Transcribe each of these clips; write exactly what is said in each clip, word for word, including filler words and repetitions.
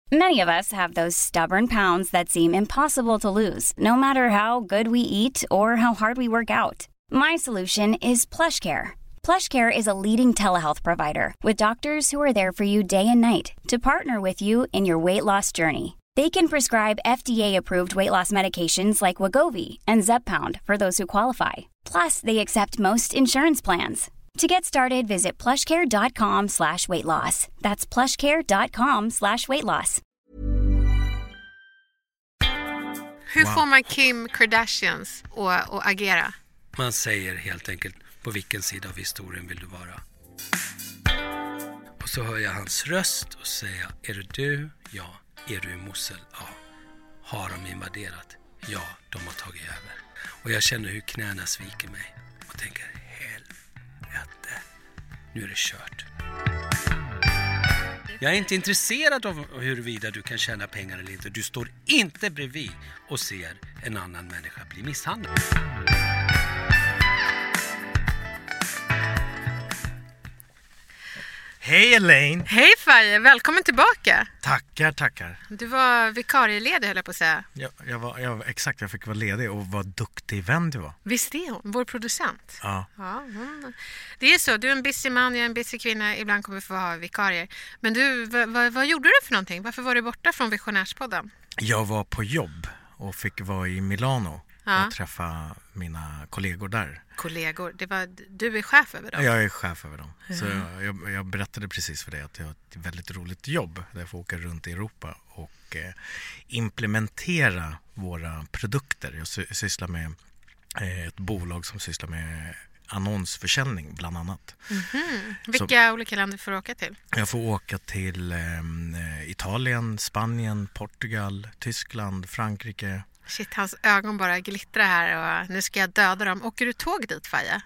Many of us have those stubborn pounds that seem impossible to lose, no matter how good we eat or how hard we work out. My solution is PlushCare. PlushCare is a leading telehealth provider with doctors who are there for you day and night to partner with you in your weight loss journey. They can prescribe F D A-approved weight loss medications like Wegovy and Zepbound for those who qualify. Plus, they accept most insurance plans. To get started, visit plushcare.com slash weight loss. That's plushcare.com slash weight loss. Hur Wow. får man Kim Kardashians att, att agera? Man säger helt enkelt, på vilken sida av historien vill du vara? Och så hör jag hans röst och säger, är det du? Ja. Är du i Mosul? Ja. Har de invaderat? Ja, de har tagit över. Och jag känner hur knäna sviker mig. Och tänker, helvete, nu är det kört. Jag är inte intresserad av huruvida du kan tjäna pengar eller inte. Du står inte bredvid och ser en annan människa bli misshandlad. Hej Elaine! Hej Faye, välkommen tillbaka. Tackar, tackar. Du var vikarieledig höll jag på att säga. Jag, jag var, jag, exakt, jag fick vara ledig och vad duktig vän du var. Visst är hon, vår producent. Ja. Ja, hon... Det är så, du är en busy man, jag är en busy kvinna. Ibland kommer vi få ha vikarier. Men du, vad, vad, vad gjorde du för någonting? Varför var du borta från Visionärspodden? Jag var på jobb och fick vara i Milano Ja. och träffa mina kollegor där. Kollegor, det var, du är chef över dem. Jag är chef över dem. Så jag, jag, jag berättade precis för dig att jag har ett väldigt roligt jobb där jag får åka runt i Europa och eh, implementera våra produkter. Jag sy- sysslar med eh, ett bolag som sysslar med annonsförsäljning bland annat. Mm-hmm. Vilka olika länder får du åka till? Jag får åka till eh, Italien, Spanien, Portugal, Tyskland, Frankrike. Shit, hans ögon bara glittrar här och nu ska jag döda dem. Åker du tåg dit, Faye?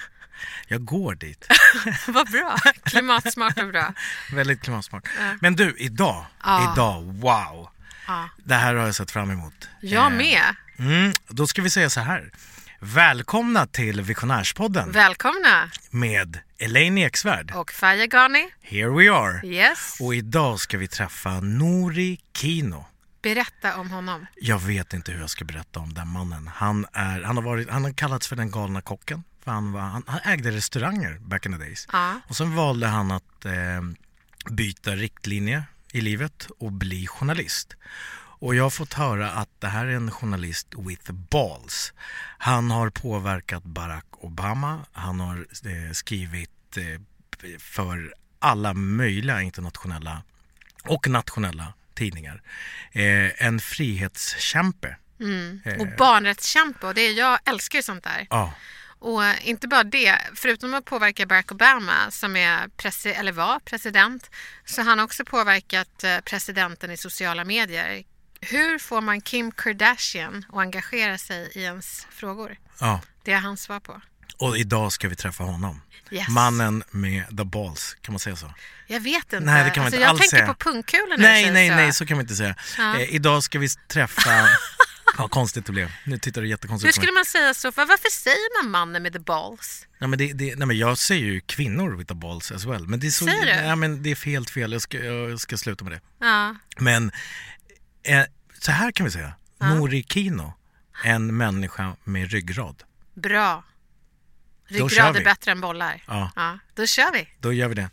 Jag går dit. Vad bra, klimatsmart och bra. Väldigt klimatsmart. Ja. Men du, idag, Ja. idag, wow. Ja. Det här har jag sett fram emot. Jag Eh, med. Mm, då ska vi säga så här. Välkomna till Visionärspodden Välkomna. med Elaine Eksvärd. Och Faye Ghani. Here we are. Yes. Och idag ska vi träffa Nouri Kino. Berätta om honom. Jag vet inte hur jag ska berätta om den mannen. Han, är, han, har, varit, han har kallats för den galna kocken. För han, var, han, han ägde restauranger back in the days. Ja. Och sen valde han att eh, byta riktlinje i livet och bli journalist. Och jag har fått höra att det här är en journalist with balls. Han har påverkat Barack Obama. Han har eh, skrivit eh, för alla möjliga internationella och nationella tidningar. Eh, en frihetskämpe. Mm. Eh. Och barnrättskämpe. Och det är, jag älskar ju sånt där. Ja. Och inte bara det, förutom att påverka Barack Obama som är presi- eller var president, så har han också påverkat eh, presidenten i sociala medier. Hur får man Kim Kardashian att engagera sig i ens frågor? Ja. Det är hans svar på. Och idag ska vi träffa honom. Yes. Mannen med the balls, kan man säga så? Jag vet inte. Nej, det kan man alltså, inte jag alls tänker säga. på pungkulor när du Nej, säger nej, så. nej, så kan man inte säga. Ja. Eh, idag ska vi träffa... Ja, konstigt det blev. Nu tittar du jättekonstigt Hur på mig. skulle man säga så? Var- Varför säger man mannen med the balls? Nej, men det, det, nej, men jag säger ju kvinnor with the balls as well. Men det är så, Säger du? ja, men det är helt fel. Jag ska, jag ska sluta med det. Ja. Men eh, så här kan vi säga. Nouri Kino, en människa med ryggrad. Bra. Då kör Ryggrad vi. är bättre än bollar. Ja. Ja, då kör vi. Då gör vi det.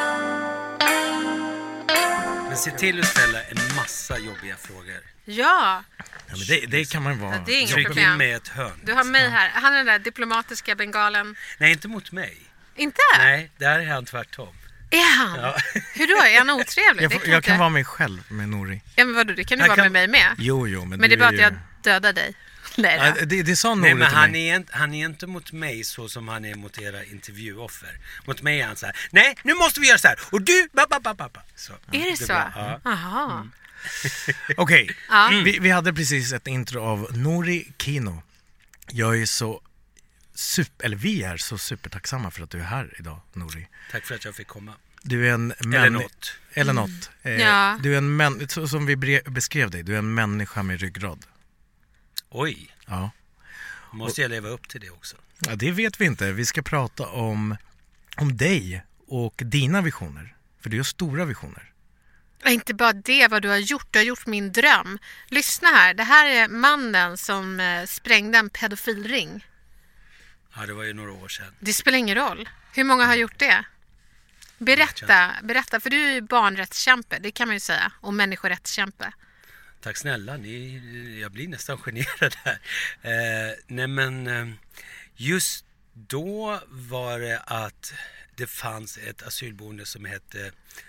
Men se till att ställa en massa jobbiga frågor. Ja, Ja, men det, det kan man vara. Ja, det är inget jobbig. problem. In med ett hörn. du har mig här. Han är den där diplomatiska bengalen. Nej, inte mot mig. Inte? Nej, där är han tvärtom. Är han? Ja. Hur då? Är han otrevlig? Jag, Det får, jag inte- kan vara mig själv med Nouri. Ja, men vadå? Det kan du Han vara kan- med mig med. Jo, jo, men, Men det är du bara att ju- jag dödar dig. Nej då. Ja, det, det sa Nouri Nej, men till han mig. är, inte, han är inte mot mig så som han är mot era intervjuoffer. Mot mig är han så här: nej, nu måste vi göra så här. Och du, ba, ba, ba, ba. Så, Är det så? blir- Ja. Jaha. Okej, Ja. vi, vi hade precis ett intro av Nouri Kino. Jag är så super, eller vi är så supertacksamma för att du är här idag, Nouri. Tack för att jag fick komma. Du är en Eller män- något. Eller något. Eh, Ja. Du är en män- så som vi bre- beskrev dig, du är en människa med ryggrad. Oj, Ja. måste jag leva upp till det också? Ja, det vet vi inte. Vi ska prata om, om dig och dina visioner. För du har stora visioner. Inte bara det, vad du har gjort. Du har gjort min dröm. Lyssna här. Det här är mannen som eh, sprängde en pedofilring. Ja, det var ju några år sedan. Det spelar ingen roll. Hur många har gjort det? Berätta, berätta. För du är ju barnrättskämpe, det kan man ju säga. Och människorättskämpe. Tack snälla, ni, jag blir nästan generad här. Eh, nej men, eh, just då var det att det fanns ett asylboende som hette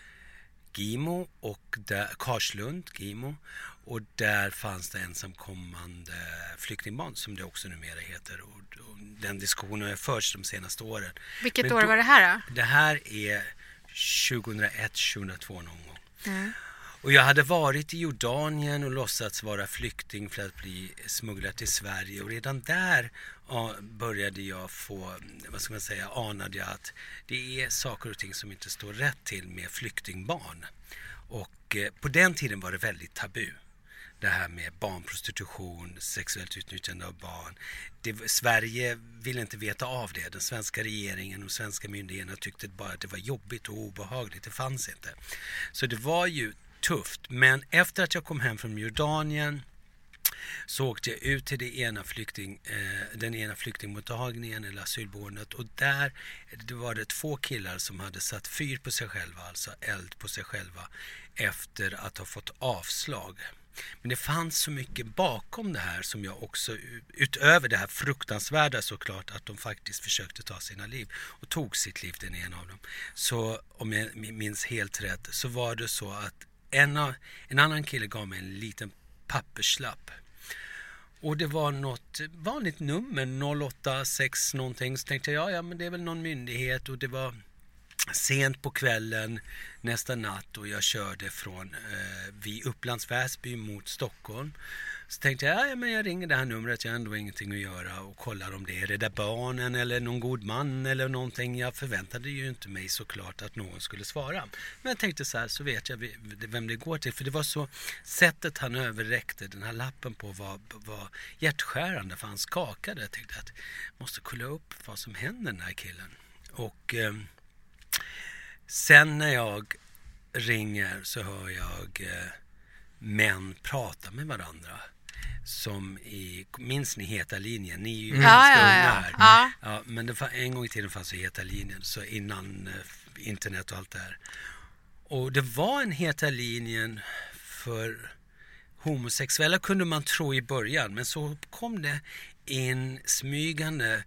Gimo och där, Karlslund, Gimo. Och där fanns det ensamkommande flyktingbarn som det också numera heter. Och, och den diskussionen har förts de senaste åren. Vilket Men år då, var det här då? Det här är tjugohundraett tjugohundratvå någon gång. Mm. Och jag hade varit i Jordanien och låtsats vara flykting för att bli smugglad till Sverige. Och redan där ja, började jag få, vad ska man säga, anade jag att det är saker och ting som inte står rätt till med flyktingbarn. Och eh, på den tiden var det väldigt tabu. Det här med barnprostitution, sexuellt utnyttjande av barn. Det, Sverige ville inte veta av det. Den svenska regeringen och svenska myndigheterna tyckte bara att det var jobbigt och obehagligt. Det fanns inte. Så det var ju tufft. Men efter att jag kom hem från Jordanien så åkte jag ut till det ena flykting, eh, den ena flyktingmottagningen eller asylboendet. Och där det var det två killar som hade satt fyr på sig själva, alltså eld på sig själva, efter att ha fått avslag. Men det fanns så mycket bakom det här som jag också, utöver det här fruktansvärda såklart, att de faktiskt försökte ta sina liv och tog sitt liv, den ena av dem. Så om jag minns helt rätt så var det så att en, av, en annan kille gav mig en liten papperslapp. Och det var något vanligt nummer, noll åtta sex någonting. Så tänkte jag, ja, ja men det är väl någon myndighet. Och det var sent på kvällen, nästa natt, och jag körde från eh, vid Upplands Väsby mot Stockholm. Så tänkte jag, ja men jag ringer det här numret, jag har ändå ingenting att göra, och kollar om det är det där barnen eller någon god man eller någonting. Jag förväntade ju inte mig såklart att någon skulle svara. Men jag tänkte så här, så vet jag vem det går till. För det var så, sättet han överräckte den här lappen på var, var hjärtskärande, för han skakade. Jag tänkte att jag måste kolla upp vad som händer den här killen. Och eh, sen när jag ringer så hör jag eh, män prata med varandra. Som i, minns ni Heta linjen? Ni är ju mm. ganska ja, unga ja, här. ja. Ja, men det var, en gång i tiden fanns ju Heta linjen, så innan eh, internet och allt det här. Och det var en Heta linjen för homosexuella, kunde man tro i början. Men så kom det in smygande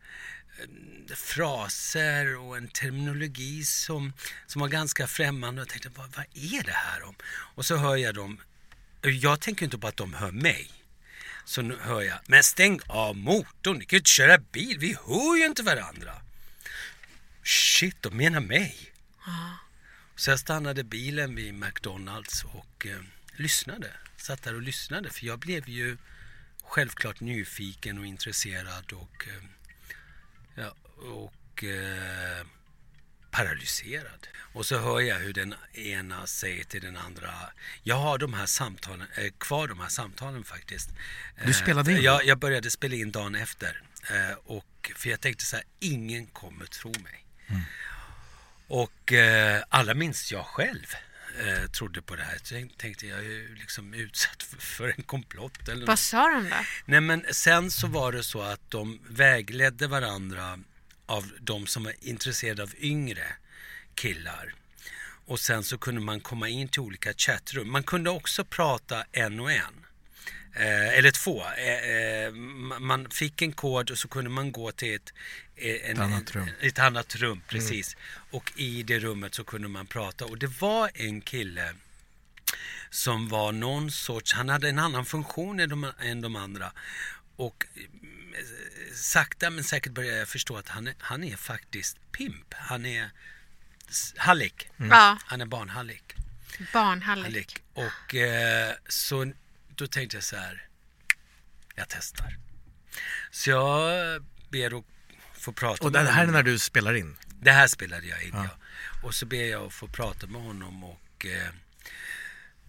fraser och en terminologi som, som var ganska främmande. Och jag tänkte, vad, vad är det här om? Och så hör jag dem. Jag tänker inte på att de hör mig. Så nu hör jag, men stäng av motorn, ni kan ju inte köra bil, vi hör ju inte varandra. Shit, de menar mig. Ah. Så jag stannade bilen vid McDonalds och eh, lyssnade. Satt där och lyssnade, för jag blev ju självklart nyfiken och intresserad och, eh, ja, och eh, paralyserad. Och så hör jag hur den ena säger till den andra, jag har de här samtalen, eh, kvar de här samtalen faktiskt. Du spelade in? Eh, jag, jag började spela in dagen efter. Eh, och, för jag tänkte så här, ingen kommer tro mig. Mm. Och eh, alla minst jag själv eh, trodde på det här. Så tänkte jag är liksom utsatt för, för en komplott. Eller Vad något. Sa de då? Nej, men sen så var det så att de vägledde varandra av de som var intresserade av yngre killar. Och sen så kunde man komma in till olika chattrum. Man kunde också prata en och en. Eh, eller två. Eh, eh, man fick en kod och så kunde man gå till ett, en, ett, annat, rum. ett annat rum. Precis. Mm. Och i det rummet så kunde man prata. Och det var en kille som var någon sorts, han hade en annan funktion än de, än de andra. Och sakta men säkert började jag förstå att han är, han är faktiskt pimp. Han är hallick. Mm. Ja. Han är barnhallick. Barnhallick. Och eh, så då tänkte jag så här, jag testar. Så jag ber att få prata och med honom. Och det här är när du spelar in? Det här spelade jag in, ja. ja. Och så ber jag att få prata med honom och... Eh,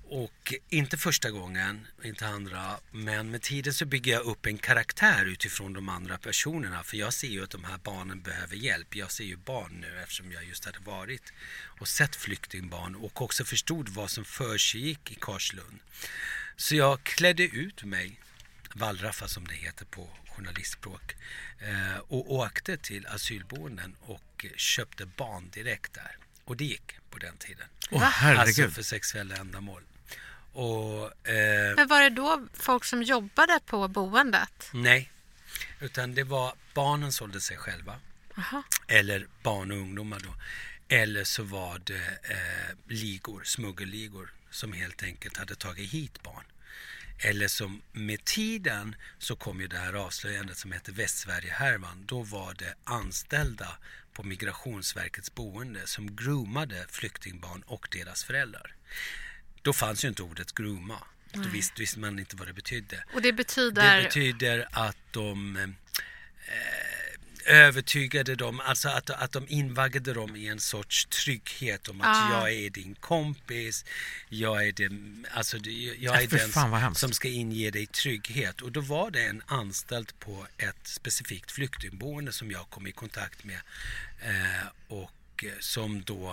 Och inte första gången, inte andra, men med tiden så bygger jag upp en karaktär utifrån de andra personerna. För jag ser ju att de här barnen behöver hjälp. Jag ser ju barn nu eftersom jag just hade varit och sett flyktingbarn och också förstod vad som försiggick i Karlslund. Så jag klädde ut mig, wallraffa som det heter på journalistspråk, och åkte till asylboenden och köpte barn direkt där. Och det gick på den tiden. Åh, herregud. Alltså för sexuella ändamål. Och, eh, Men var det då folk som jobbade på boendet? Nej, utan det var barnen sålde sig själva. Aha. Eller barn och ungdomar då. Eller så var det eh, ligor, smuggelligor som helt enkelt hade tagit hit barn. Eller som med tiden så kom ju det här avslöjandet som heter Västsverige-härvan. Då var det anställda på Migrationsverkets boende som groomade flyktingbarn och deras föräldrar. Då fanns ju inte ordet grooma. Då visste, visste man inte vad det betydde. Och det betyder? Det betyder att de eh, övertygade dem, alltså att, att de invaggade dem i en sorts trygghet om att ah. jag är din kompis, jag är, det, alltså, jag är den fan, som ska inge dig trygghet. Och då var det en anställd på ett specifikt flyktingboende som jag kom i kontakt med eh, och som då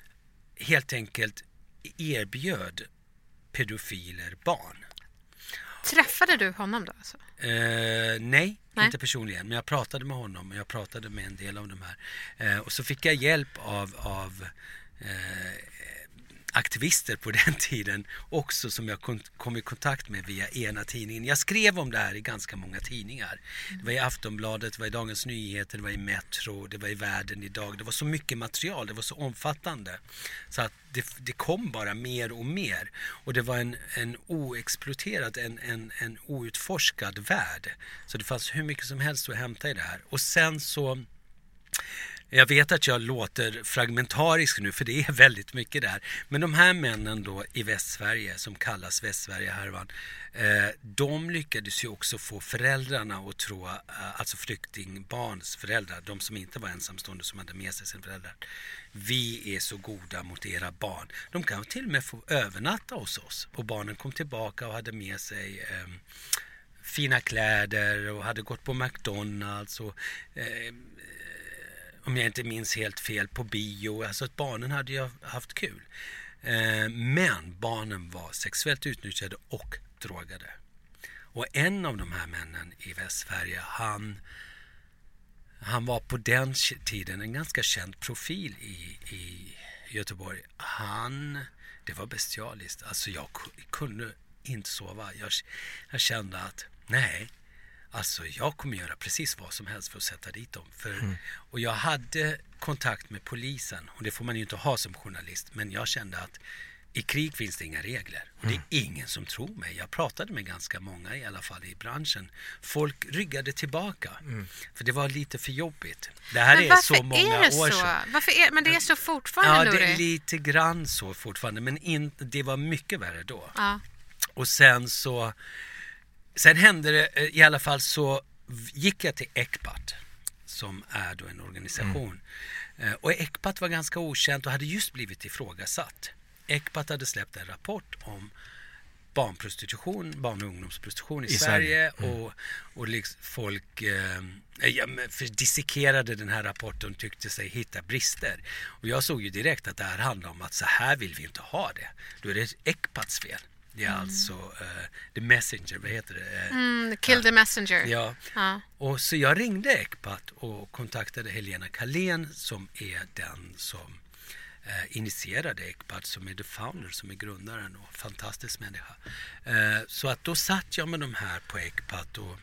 helt enkelt erbjöd pedofiler barn. Träffade du honom då? Alltså? Eh, nej, nej, inte personligen. Men jag pratade med honom och jag pratade med en del av de här. Eh, och så fick jag hjälp av, av eh, aktivister på den tiden också som jag kom i kontakt med via ena tidningen. Jag skrev om det här i ganska många tidningar. Det var i Aftonbladet, det var i Dagens Nyheter, det var i Metro, det var i Världen idag. Det var så mycket material, det var så omfattande. Så att det, det kom bara mer och mer. Och det var en, en oexploaterad, en, en, en outforskad värld. Så det fanns hur mycket som helst att hämta i det här. Och sen så... Jag vet att jag låter fragmentarisk nu för det är väldigt mycket där. Men de här männen då i Västsverige som kallas Västsverige-härvan, eh, de lyckades ju också få föräldrarna att tro, eh, alltså flyktingbarns föräldrar, de som inte var ensamstående som hade med sig sina föräldrar. Vi är så goda mot era barn. De kan till och med få övernatta hos oss. Och barnen kom tillbaka och hade med sig... Eh, fina kläder och hade gått på McDonalds och... Eh, om jag inte minns helt fel, på bio. Alltså att barnen hade ju haft kul. Eh, men barnen var sexuellt utnyttjade och drogade. Och en av de här männen i Västsverige, han, han var på den tiden en ganska känd profil i, i Göteborg. Han, det var bestialiskt. Alltså jag kunde inte sova. Jag, jag kände att, nej... Alltså jag kommer göra precis vad som helst för att sätta dit dem. För, mm. Och jag hade kontakt med polisen. Och det får man ju inte ha som journalist. Men jag kände att i krig finns det inga regler. Och mm. det är ingen som tror mig. Jag pratade med ganska många i alla fall i branschen. Folk ryggade tillbaka. Mm. För det var lite för jobbigt. Det här men är så många är det år så? sedan. Varför är, men det är så fortfarande? Ja, det är lite grann så fortfarande. Men in, det var mycket värre då. Ja. Och sen så... Sen hände det, i alla fall så gick jag till Ecpat som är då en organisation. Mm. Och Ecpat var ganska okänt och hade just blivit ifrågasatt. Ecpat hade släppt en rapport om barnprostitution, barn- och ungdomsprostitution i, I Sverige. Sverige. Mm. Och, och liksom folk eh, ja, dissekerade den här rapporten och tyckte sig hitta brister. Och jag såg ju direkt att det här handlar om att så här vill vi inte ha det. Då är det Ecpats fel. Det är mm. alltså uh, The Messenger, vad heter det? Mm, kill uh, the Messenger. Ja. ja. Och så jag ringde Ecpat och kontaktade Helena Kalén som är den som uh, initierade Ecpat, som är the founder, som är grundaren och fantastisk människa. Uh, så att då satt jag med de här på Ecpat och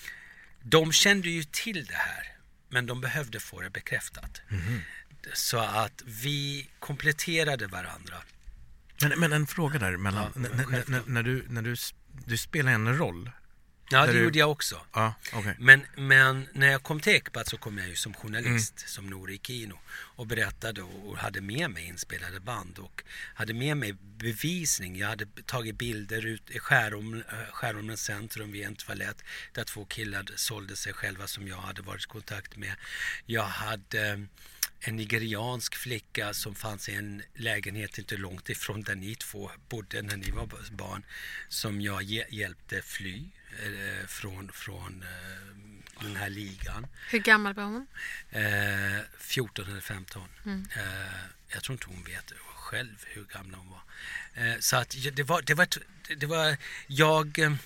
de kände ju till det här, men de behövde få det bekräftat. Mm. Så att vi kompletterade varandra. Men, men en fråga där mellan, ja, n- n- när, du, när du, du spelar en roll. Ja, det du... gjorde jag också. Ja, okay. men, men när jag kom till Ecpat så kom jag ju som journalist, mm. som Nori Kino, och berättade och, och hade med mig inspelade band och hade med mig bevisning. Jag hade tagit bilder ut i Skärholm, Skärholmens centrum vid en toalett där två killar sålde sig själva som jag hade varit i kontakt med. Jag hade en nigeriansk flicka som fanns i en lägenhet inte långt ifrån där ni två bodde när ni var barn, som jag hjälpte fly eh, från, från eh, den här ligan. Hur gammal var hon? Eh, fjorton eller femton. Mm. Eh, jag tror inte hon vet själv hur gamla hon var. Eh, så att det var, det var, det var jag... Eh,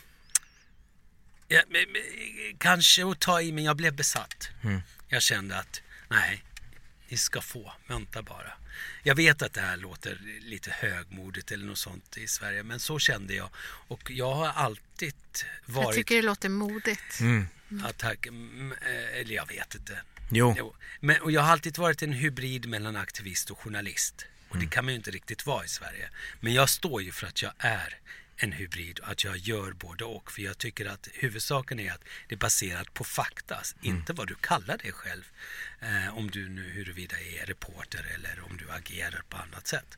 ja, kanske att ta i, men jag blev besatt. Mm. Jag kände att nej, ni ska få, vänta bara. Jag vet att det här låter lite högmodigt eller något sånt i Sverige, men så kände jag. Och jag har alltid varit... Jag tycker det låter modigt. Mm. Ja, tack. Eller jag vet inte. Jo. jo. Men, och jag har alltid varit en hybrid mellan aktivist och journalist. Och mm. det kan man ju inte riktigt vara i Sverige. Men jag står ju för att jag är en hybrid och att jag gör både och. För jag tycker att huvudsaken är att det är baserat på fakta, mm. inte vad du kallar dig själv. Eh, om du nu huruvida är reporter eller om du agerar på annat sätt.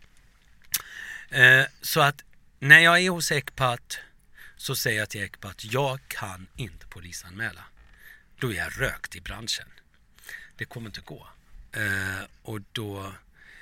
Eh, så att när jag är hos Ecpat så säger jag till Ecpat, jag kan inte polisanmäla. Då är jag rökt i branschen. Det kommer inte gå. Eh, och då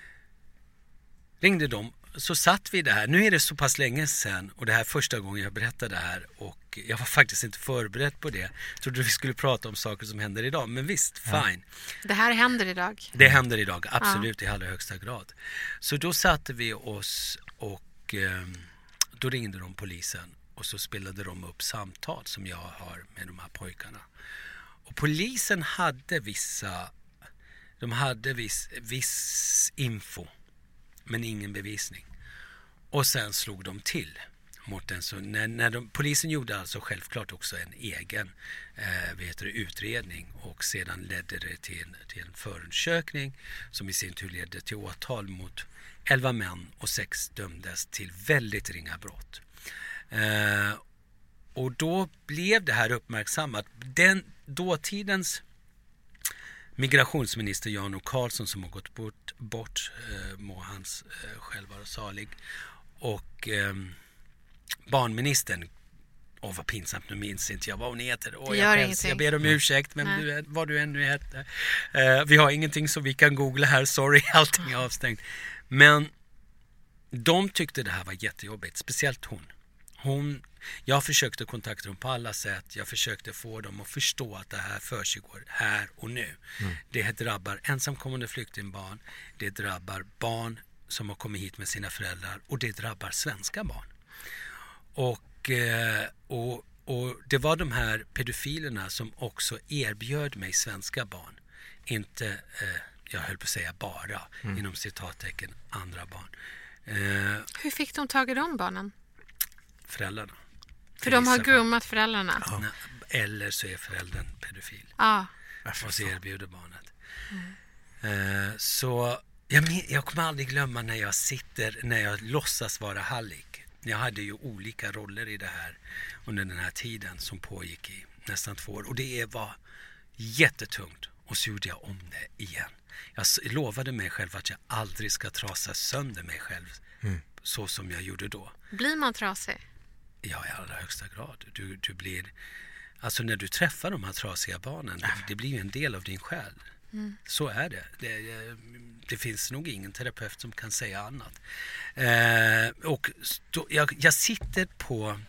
ringde de. Så satt vi där. Nu är det så pass länge sedan och det här första gången jag berättade det här och jag var faktiskt inte förberedd på det. Jag trodde vi skulle prata om saker som händer idag, men visst, ja. Fine. Det här händer idag. Det händer idag, absolut, ja. I allra högsta grad. Så då satte vi oss och eh, då ringde de polisen och så spelade de upp samtal som jag har med de här pojkarna. Och polisen hade vissa, de hade viss, viss info, men ingen bevisning. Och sen slog de till mot den. Så när, när de, polisen gjorde alltså självklart också en egen eh, vet du, utredning och sedan ledde det till, till en förundersökning som i sin tur ledde till åtal mot elva män och sex dömdes till väldigt ringa brott. Eh, och då blev det här uppmärksammat. Den dåtidens migrationsminister Jan O. Karlsson som har gått bort, bort eh, må hans eh, själv vara salig, och eh, barnministern, åh vad pinsamt, nu minns inte jag vad hon heter. Åh, jag, päls, jag ber om ursäkt, men du, vad du ännu heter. Eh, vi har ingenting som vi kan googla här, sorry, allting är avstängt. Men de tyckte det här var jättejobbigt, speciellt hon. Hon, jag försökte kontakta dem på alla sätt. Jag försökte få dem att förstå att det här försiggår här och nu. Mm. Det drabbar ensamkommande flyktingbarn. Det drabbar barn som har kommit hit med sina föräldrar. Och det drabbar svenska barn. Och, och, och det var de här pedofilerna som också erbjöd mig svenska barn. Inte, jag höll på att säga bara, mm. inom citattecken, andra barn. Hur fick de tag i de barnen? Föräldrarna. För de har groomat föräldrarna? Ja. Eller så är föräldern pedofil. Ja. Och så erbjuder barnet. Mm. Så jag, jag kommer aldrig glömma när jag sitter, när jag låtsas vara hallick. Jag hade ju olika roller i det här under den här tiden som pågick i nästan två år. Och det var jättetungt. Och så gjorde jag om det igen. Jag lovade mig själv att jag aldrig ska trasa sönder mig själv. Mm. Så som jag gjorde då. Blir man trasig? Ja, i allra högsta grad. Du, du blir, alltså när du träffar de här trasiga barnen, det, det blir ju en del av din själ. Mm. Så är det. det. Det finns nog ingen terapeut som kan säga annat. Eh, och stå, jag, jag sitter på,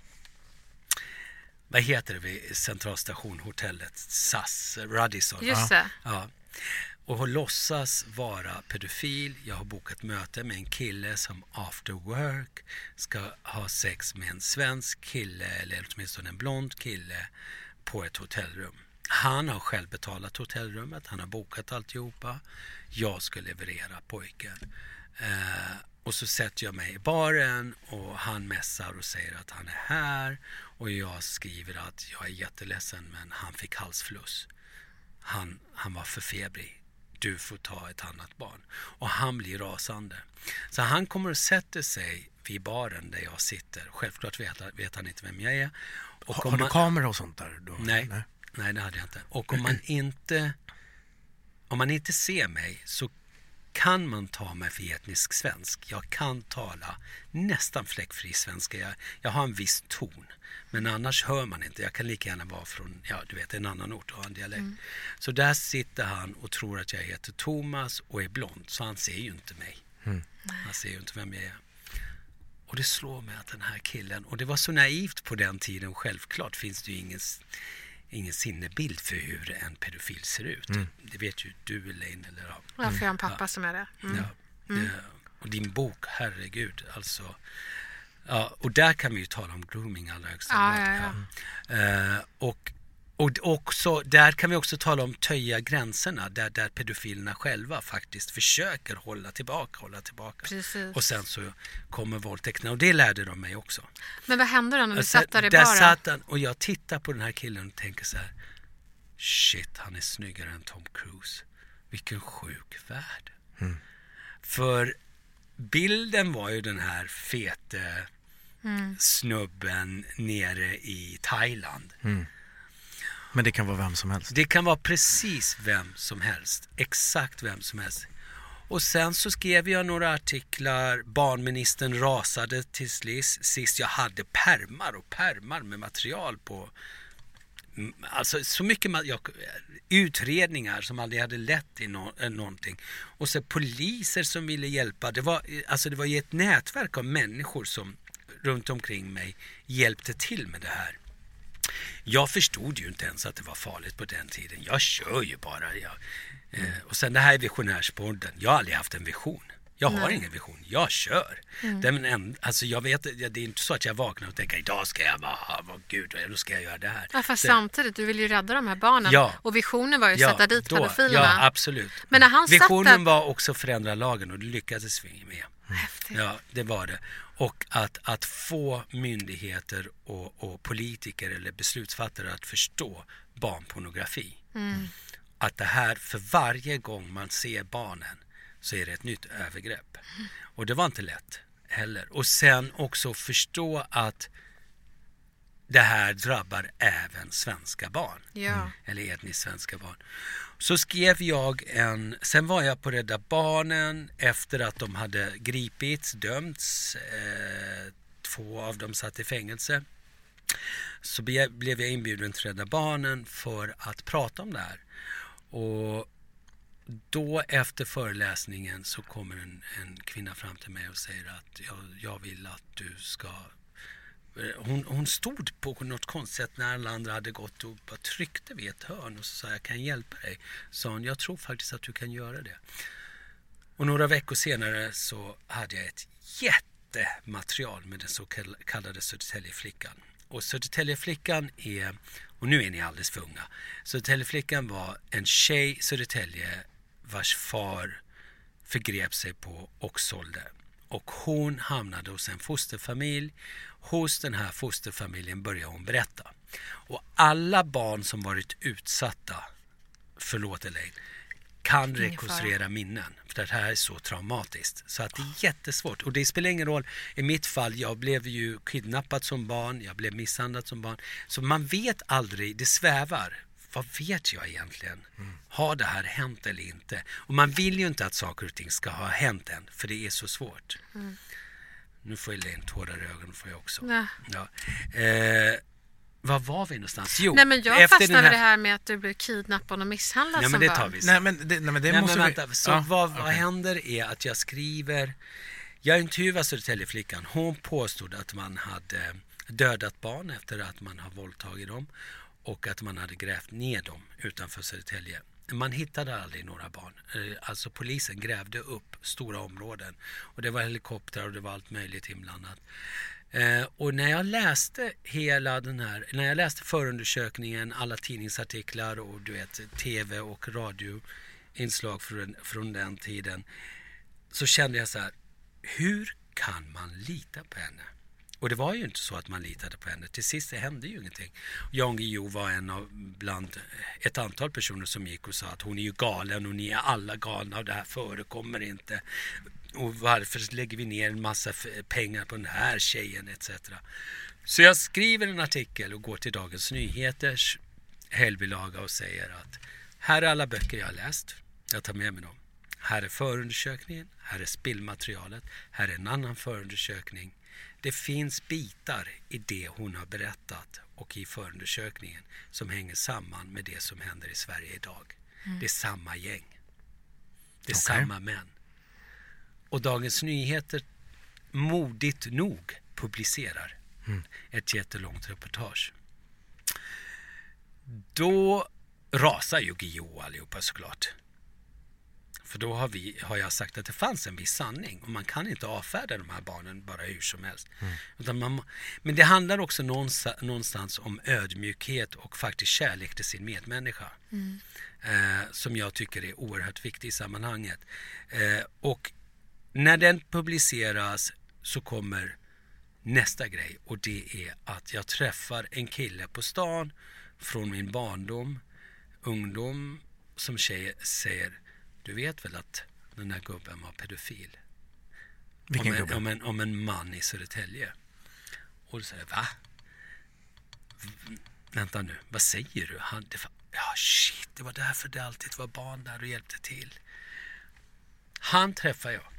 vad heter det vid Centralstation, hotellet S A S, Radisson. Just det. Ja. Och har låtsas vara pedofil. Jag har bokat möte med en kille som after work ska ha sex med en svensk kille eller åtminstone en blond kille på ett hotellrum. Han har själv betalat hotellrummet. Han har bokat alltihopa. Jag ska leverera pojken. Eh, och så sätter jag mig i baren och han mässar och säger att han är här. Och jag skriver att jag är jätteledsen men han fick halsfluss. Han, han var för febrig. Du får ta ett annat barn. Och han blir rasande. Så han kommer och sätter sig vid baren där jag sitter. Självklart vet, vet han inte vem jag är. Och har, har du man... kamera och sånt där? Då? Nej, nej, nej, det hade jag inte. Och om man inte, om man inte ser mig så kan man ta mig för etnisk svensk. Jag kan tala nästan fläckfri svenska. Jag, jag har en viss ton. Men annars hör man inte. Jag kan lika gärna vara från, ja, du vet, en annan ort och ha en dialekt. Mm. Så där sitter han och tror att jag heter Thomas och är blond. Så han ser ju inte mig. Mm. Han ser ju inte vem jag är. Och det slår mig att den här killen, och det var så naivt på den tiden, självklart finns det ju ingen, ingen sinnebild för hur en pedofil ser ut. Mm. Det vet ju du, Elaine. Eller, ja. Ja, för jag har en pappa ja. som är det. Mm. Ja. Mm. Ja. Och din bok, herregud, alltså. Ja, och där kan vi ju tala om grooming allra högsta ja, grad. ja, ja. Uh, och Och också, där kan vi också tala om töja gränserna där, där pedofilerna själva faktiskt försöker hålla tillbaka, hålla tillbaka. Precis. Och sen så kommer våldtäkterna och det lärde de mig också. Men vad hände då när du alltså, satt där i där baren? Satt han, och jag tittar på den här killen och tänker så här: shit, han är snyggare än Tom Cruise. Vilken sjuk värld. Mm. För bilden var ju den här fete mm. snubben nere i Thailand. Mm. Men det kan vara vem som helst. Det kan vara precis vem som helst. Exakt vem som helst. Och sen så skrev jag några artiklar. Barnministern rasade till sist. Jag hade pärmar och pärmar med material på. Alltså så mycket jag, utredningar som aldrig hade lett till no, någonting. Och så poliser som ville hjälpa. Det var, alltså det var ju ett nätverk av människor som runt omkring mig hjälpte till med det här. Jag förstod ju inte ens att det var farligt på den tiden. Jag kör ju bara. Jag, eh, och sen det här är visionärspodden. Jag har aldrig haft en vision. Jag har Nej. ingen vision. Jag kör. Mm. Den en, alltså jag vet, det är inte så att jag vaknar och tänker idag ska jag vara, vad gud, då ska jag göra det här. Ja, fast så, samtidigt, du vill ju rädda de här barnen. Ja, och visionen var ju att ja, sätta dit då, pedofilerna. Ja, absolut. Men när han visionen satt där... var också att förändra lagen och det lyckades vi med. Häftigt. Ja, det var det. Och att, att få myndigheter och, och politiker eller beslutsfattare att förstå barnpornografi. Mm. Att det här, för varje gång man ser barnen så är det ett nytt övergrepp. Mm. Och det var inte lätt heller. Och sen också förstå att det här drabbar även svenska barn. Ja. Eller etniskt svenska barn. Så skrev jag en, sen var jag på Rädda Barnen efter att de hade gripits, dömts, eh, två av dem satt i fängelse. Så be, blev jag inbjuden till Rädda Barnen för att prata om det här. Och då efter föreläsningen så kommer en, en kvinna fram till mig och säger att jag, jag vill att du ska... Hon, hon stod på något konstigt sätt när alla andra hade gått och bara tryckte vid ett hörn och så sa jag kan hjälpa dig. Så hon, jag tror faktiskt att du kan göra det. Och några veckor senare så hade jag ett jättematerial med den så kallade Södertäljeflickan. Och Södertäljeflickan är, och nu är ni alldeles för unga. Södertäljeflickan var en tjej i Södertälje vars far förgrep sig på och sålde. Och hon hamnade hos en fosterfamilj. Hos den här fosterfamiljen började hon berätta. Och alla barn som varit utsatta, förlåt Elaine, kan rekonstruera minnen. För det här är så traumatiskt. Så att det är jättesvårt. Och det spelar ingen roll. I mitt fall, jag blev ju kidnappad som barn. Jag blev misshandlad som barn. Så man vet aldrig, det svävar. Vad vet jag egentligen? Mm. Har det här hänt eller inte? Och man vill ju inte att saker och ting ska ha hänt än. För det är så svårt. Mm. Nu får jag en tårar i ögonen får jag också. Nej. Ja. Eh, vad var vi någonstans? Jo, nej, men jag fastnade här... vid det här med att du blev kidnappad och misshandlad nej, som men det tar barn. vi nej, men det, nej, men det nej, måste men vänta. vi... Så ja, vad, okay. vad händer är att jag skriver... Jag intervjuade Södertäljeflickan. Hon påstod att man hade dödat barn efter att man har våldtagit dem. Och att man hade grävt ner dem utanför Södertälje. Man hittade aldrig några barn. Alltså polisen grävde upp stora områden. Och det var helikoptrar och det var allt möjligt inblandat. Eh, och när jag läste hela den här, när jag läste förundersökningen, alla tidningsartiklar och du vet, tv och radioinslag från, från den tiden. Så kände jag så här, hur kan man lita på henne? Och det var ju inte så att man litade på henne. Till sist det hände ju ingenting. Jan Guillou var en av bland ett antal personer som gick och sa att hon är ju galen och ni är alla galna och det här förekommer inte. Och varför lägger vi ner en massa pengar på den här tjejen et cetera. Så jag skriver en artikel och går till Dagens Nyheters helgbilaga och säger att här är alla böcker jag har läst. Jag tar med mig dem. Här är förundersökningen, här är spillmaterialet, här är en annan förundersökning. Det finns bitar i det hon har berättat och i förundersökningen som hänger samman med det som händer i Sverige idag. Mm. Det är samma gäng. Det är okay. samma män. Och Dagens Nyheter modigt nog publicerar mm. ett jättelångt reportage. Då rasar ju G O allihopa såklart. För då har, vi, har jag sagt att det fanns en viss sanning. Och man kan inte avfärda de här barnen bara hur som helst. Mm. Utan man, men det handlar också någonstans, någonstans om ödmjukhet och faktiskt kärlek till sin medmänniska. Mm. Eh, som jag tycker är oerhört viktig i sammanhanget. Eh, och när den publiceras så kommer nästa grej. Och det är att jag träffar en kille på stan från min barndom, ungdom, som tjej säger: du vet väl att den här gubben var pedofil? Vilken om, en, gubbe? om, en, om en man i Södertälje. Och då säger jag: va? V- vänta nu, vad säger du? Han, det var, ja shit, det var därför det alltid var barn där och hjälpte till. Han träffar jag.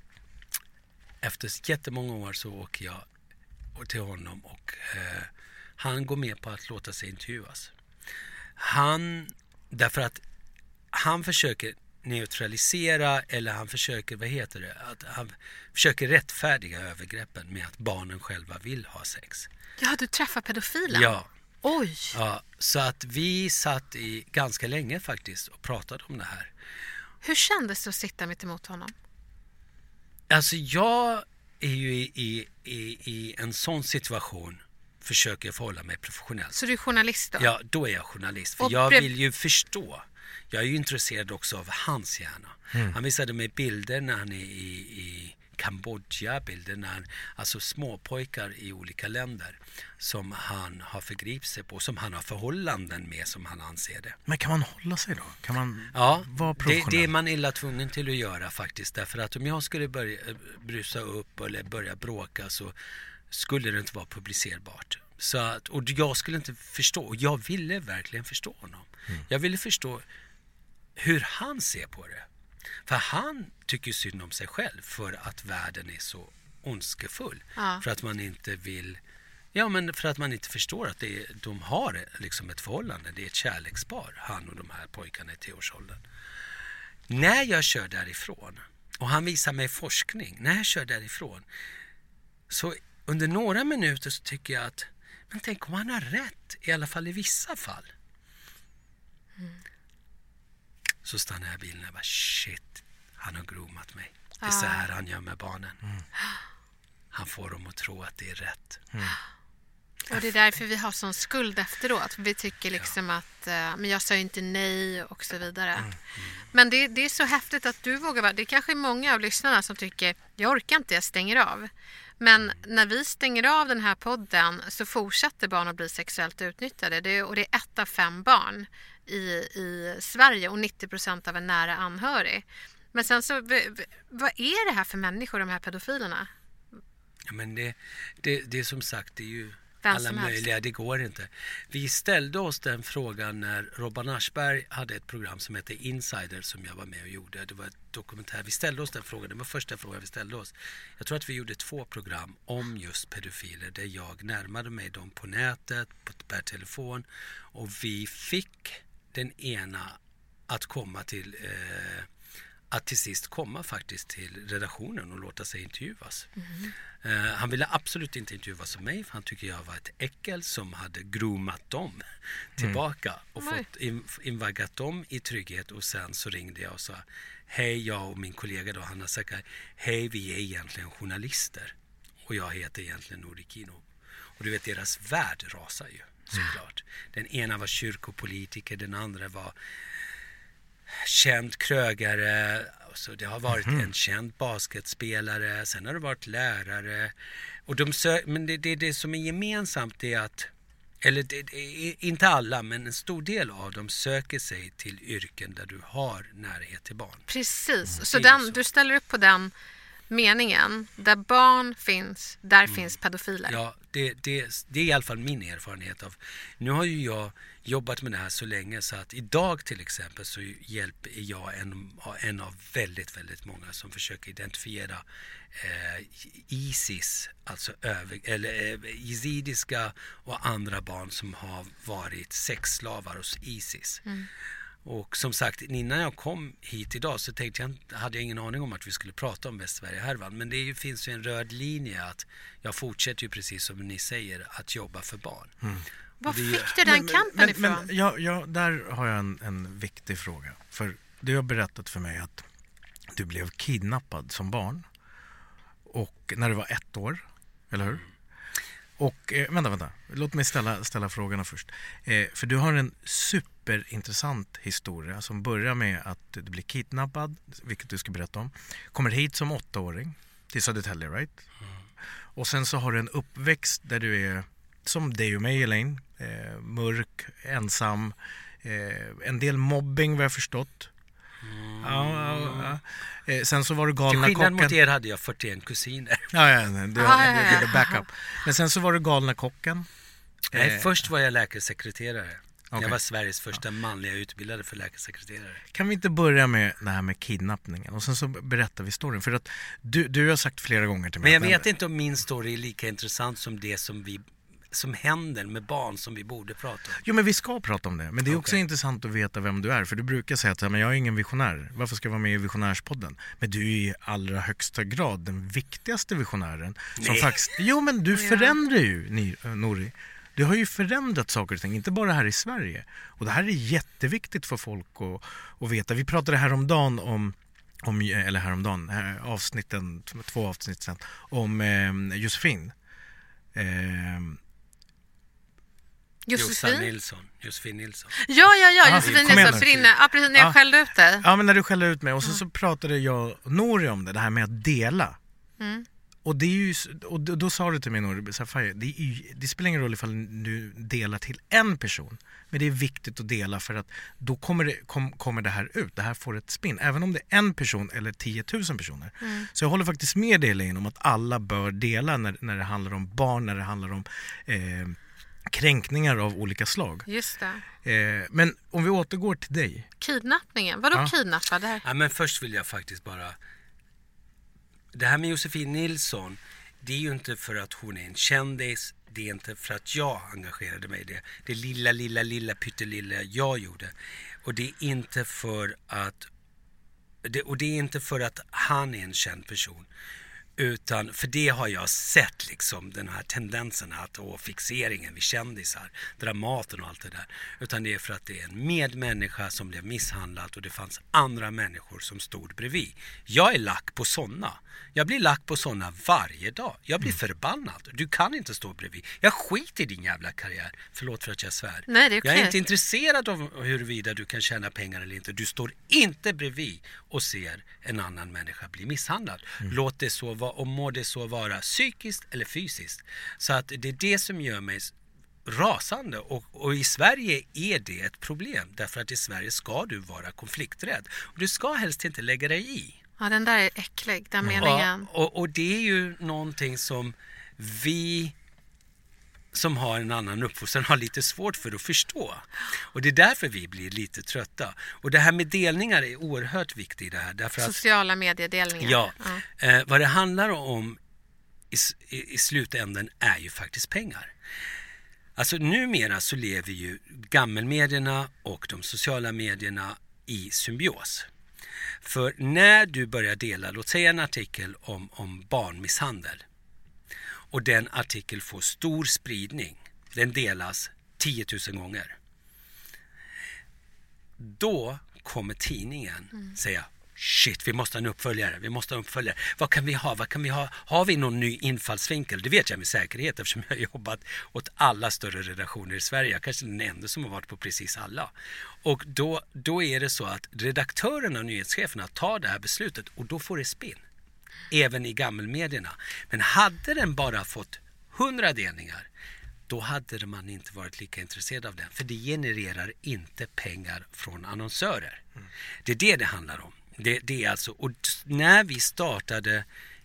Efter jättemånga år så åker jag till honom och eh, han går med på att låta sig intervjuas. Han, därför att han försöker neutralisera, eller han försöker, vad heter det, att han försöker rättfärdiga övergreppen med att barnen själva vill ha sex. Ja, du träffar pedofilen? Ja. Oj! Ja, så att vi satt i ganska länge faktiskt och pratade om det här. Hur kändes det att sitta mitt emot honom? Alltså jag är ju i, i, i, i en sån situation försöker förhålla mig professionellt. Så du är journalist då? Ja, då är jag journalist. För och jag brev... vill ju förstå. Jag är ju intresserad också av hans hjärna. Mm. Han visade mig bilder när han är i, i Kambodja, bilder när, alltså småpojkar i olika länder som han har förgripit sig på, som han har förhållanden med, som han anser det. Men kan man hålla sig då? Kan man ja, vara professionell? Det, det är man illa tvungen till att göra faktiskt. Därför att om jag skulle börja brusa upp eller börja bråka så skulle det inte vara publicerbart. Så att, och jag skulle inte förstå, och jag ville verkligen förstå honom. Mm. Jag ville förstå hur han ser på det. För han tycker synd om sig själv för att världen är så ondskefull. Ja. För att man inte vill, ja men för att man inte förstår att det är, de har liksom ett förhållande. Det är ett kärlekspar, han och de här pojkarna i tioårsåldern. När jag kör därifrån, och han visar mig forskning, när jag kör därifrån så under några minuter så tycker jag att, men tänk om han har rätt, i alla fall i vissa fall. Mm. Så stannar jag i bilen och bara, shit, han har groomat mig. Det är så här han gör med barnen. Mm. Han får dem att tro att det är rätt. Mm. Och det är därför vi har sån skuld efteråt. Vi tycker liksom ja. att, uh, men jag sa ju inte nej och så vidare. Mm. Mm. Men det, det är så häftigt att du vågar vara, det är kanske många av lyssnarna som tycker, jag orkar inte, jag stänger av. Men när vi stänger av den här podden så fortsätter barn att bli sexuellt utnyttjade. Det är, och det är ett av fem barn i, i Sverige och nittio procent av en nära anhörig. Men sen så, vad är det här för människor, de här pedofilerna? Ja, men det, det, det är som sagt, det är ju alla möjliga, det går inte. Vi ställde oss den frågan när Robban Aschberg hade ett program som hette Insider som jag var med och gjorde. Det var ett dokumentär. Vi ställde oss den frågan, det var första frågan vi ställde oss. Jag tror att vi gjorde två program om just pedofiler där jag närmade mig dem på nätet, på, per telefon, och vi fick den ena att komma till eh, att till sist komma faktiskt till redaktionen och låta sig intervjuas. Mm. Uh, han ville absolut inte intervjuas av mig, för han tycker jag var ett äckel som hade groomat dem tillbaka mm. och mm. fått in, invaggat dem i trygghet. Och sen så ringde jag och sa, hej, jag och min kollega då, Hanna Sakai, hej, vi är egentligen journalister och jag heter egentligen Norikino. Och du vet, deras värld rasar ju såklart. Mm. Den ena var kyrkopolitiker, den andra var känd krögare, så det har varit mm. en känd basketspelare, sen har det varit lärare, och de sö- men det, det, det som är gemensamt är att, eller det, det, inte alla, men en stor del av dem söker sig till yrken där du har närhet till barn. Precis, mm. så, den, så du ställer upp på den meningen. Där barn finns, där Mm. finns pedofiler. Ja, det, det, det är i alla fall min erfarenhet av. Nu har ju jag jobbat med det här så länge så att idag till exempel så hjälper jag en, en av väldigt, väldigt många som försöker identifiera eh, ISIS, alltså över, eller eh, jezidiska och andra barn som har varit sexslavar hos ISIS. Mm. Och som sagt, innan jag kom hit idag så tänkte jag, hade jag ingen aning om att vi skulle prata om Västsverige-härvan. Men det är ju, finns ju en röd linje att jag fortsätter ju precis som ni säger att jobba för barn. Mm. Var det är- fick du den kampen men, ifrån? Men, ja, ja, där har jag en, en viktig fråga. För du har berättat för mig att du blev kidnappad som barn. Och när du var ett år, eller hur? Och eh, vänta, vänta. Låt mig ställa, ställa frågorna först. Eh, för du har en superintressant historia som börjar med att du blir kidnappad, vilket du ska berätta om. Kommer hit som åttaåring till Södertälje, right? Mm. Och sen så har du en uppväxt där du är som dig och mig, Elaine. Eh, mörk, ensam. Eh, en del mobbing, vad jag förstått. Mm. Ja, ja, ja. Eh, sen så var du Till galna skillnad kocken. mot er hade jag fyrtioen kusiner. Ja, ja, nej, det, Ah, det, ja, det, ja. det är backup. Men sen så var du galna kocken. Nej, Eh, först var jag läkarsekreterare. Okej. Jag var Sveriges första manliga utbildade för läkarsekreterare. Kan vi inte börja med det här med kidnappningen och sen så berättar vi storyn, för att du, du har sagt flera gånger till mig. Men jag att- vet inte om min story är lika intressant som det som vi som händer med barn som vi borde prata om. Jo, men vi ska prata om det. Men det är också Okej. intressant att veta vem du är. För du brukar säga att men jag är ingen visionär. Varför ska jag vara med i Visionärspodden? Men du är i allra högsta grad den viktigaste visionären. Som Nej. faktiskt, jo, men du Ja. förändrar ju, Ni- äh, Nouri. Du har ju förändrat saker och ting, inte bara här i Sverige. Och det här är jätteviktigt för folk att, att veta. Vi pratade häromdagen om, om eller häromdagen, här, avsnitten, två avsnitt sedan, om eh, Josefin. Eh, Jossan Josefin? Nilsson. Josefin Nilsson. Ja, ja, ja, Ah, Josefin kom igen Nilsson. nu. För inne, ja, precis när jag Ja. skällde ut dig. Ja, men när du skällde ut mig och så, så pratade jag och Nouri om det, det här med att dela. Mm. Och, det är ju, och då, då sa du till mig, Nouri, så här, "Faye, det, är ju, det spelar ingen roll ifall du delar till en person, men det är viktigt att dela för att då kommer det, kom, kommer det här ut, det här får ett spinn, även om det är en person eller tiotusen personer. Mm. Så jag håller faktiskt med dig, Elaine, om att alla bör dela när, när det handlar om barn, när det handlar om eh, kränkningar av olika slag. Just det. Eh, men om vi återgår till dig. Kidnappningen. Vadå Ja. kidnappad? Det här? Ja, men först vill jag faktiskt bara... Det här med Josefin Nilsson, det är ju inte för att hon är en kändis. Det är inte för att jag engagerade mig i det. Det lilla, lilla, lilla, pyttelilla jag gjorde. Och det är inte för att... Det, och det är inte för att han är en känd person. Utan för det har jag sett liksom den här tendensen att, och fixeringen vid kändisar, Dramaten och allt det där. Utan det är för att det är en medmänniska som blev misshandlad och det fanns andra människor som stod bredvid. Jag är lack på sådana. Jag blir lack på sådana varje dag. Jag blir förbannad. Du kan inte stå bredvid. Jag skiter i din jävla karriär. Förlåt för att jag svär. Nej, det är Jag är okej. inte intresserad av huruvida du kan tjäna pengar eller inte. Du står inte bredvid och ser en annan människa bli misshandlad. Låt det så vara, och må det så vara psykiskt eller fysiskt. Så att det är det som gör mig rasande. Och, och i Sverige är det ett problem. Därför att i Sverige ska du vara konflikträdd. Och du ska helst inte lägga dig i. Ja, den där är äcklig, den meningen. Ja, och, och det är ju någonting som vi som har en annan uppfostran har lite svårt för att förstå. Och det är därför vi blir lite trötta. Och det här med delningar är oerhört viktigt i det här. Därför att, Sociala mediedelningar. ja, Ja. eh, vad det handlar om i, i, i slutänden är ju faktiskt pengar. Alltså numera så lever ju gammelmedierna och de sociala medierna i symbios. För när du börjar dela, låt säga en artikel om, om barnmisshandel och den artikel får stor spridning, den delas tiotusen gånger. Då kommer tidningen mm. säga, shit, vi måste ha en uppföljare, vi måste ha en uppföljare. Vad kan vi ha? Vad kan vi ha? Har vi någon ny infallsvinkel? Det vet jag med säkerhet eftersom jag har jobbat åt alla större redaktioner i Sverige. Jag kanske är den enda som har varit på precis alla. Och då, då är det så att redaktörerna och nyhetscheferna tar det här beslutet och då får det spinn. Även i gammelmedierna. Men hade den bara fått hundra delningar, då hade man inte varit lika intresserad av den. För det genererar inte pengar från annonsörer. Mm. Det är det det handlar om. Det, det är alltså, och när vi startade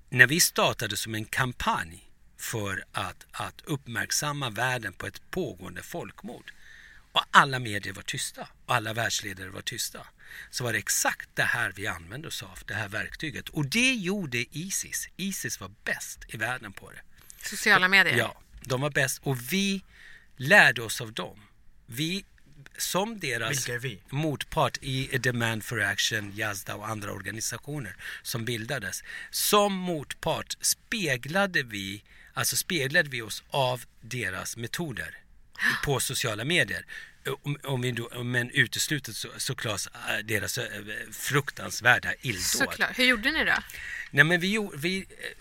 när vi startade som en kampanj för att, att uppmärksamma världen på ett pågående folkmord och alla medier var tysta och alla världsledare var tysta, så var det exakt det här vi använde oss av, det här verktyget. Och det gjorde ISIS. ISIS var bäst i världen på det. Sociala medier? Ja, de var bäst och vi lärde oss av dem. Vi som deras motpart i Demand for Action, Yazda och andra organisationer som bildades. Som motpart speglade vi, alltså speglade vi oss av deras metoder på sociala medier. Om, om vi då, men uteslutet så, såklart deras fruktansvärda illdåd. Såklart. Hur gjorde ni då? Nej, men vi, vi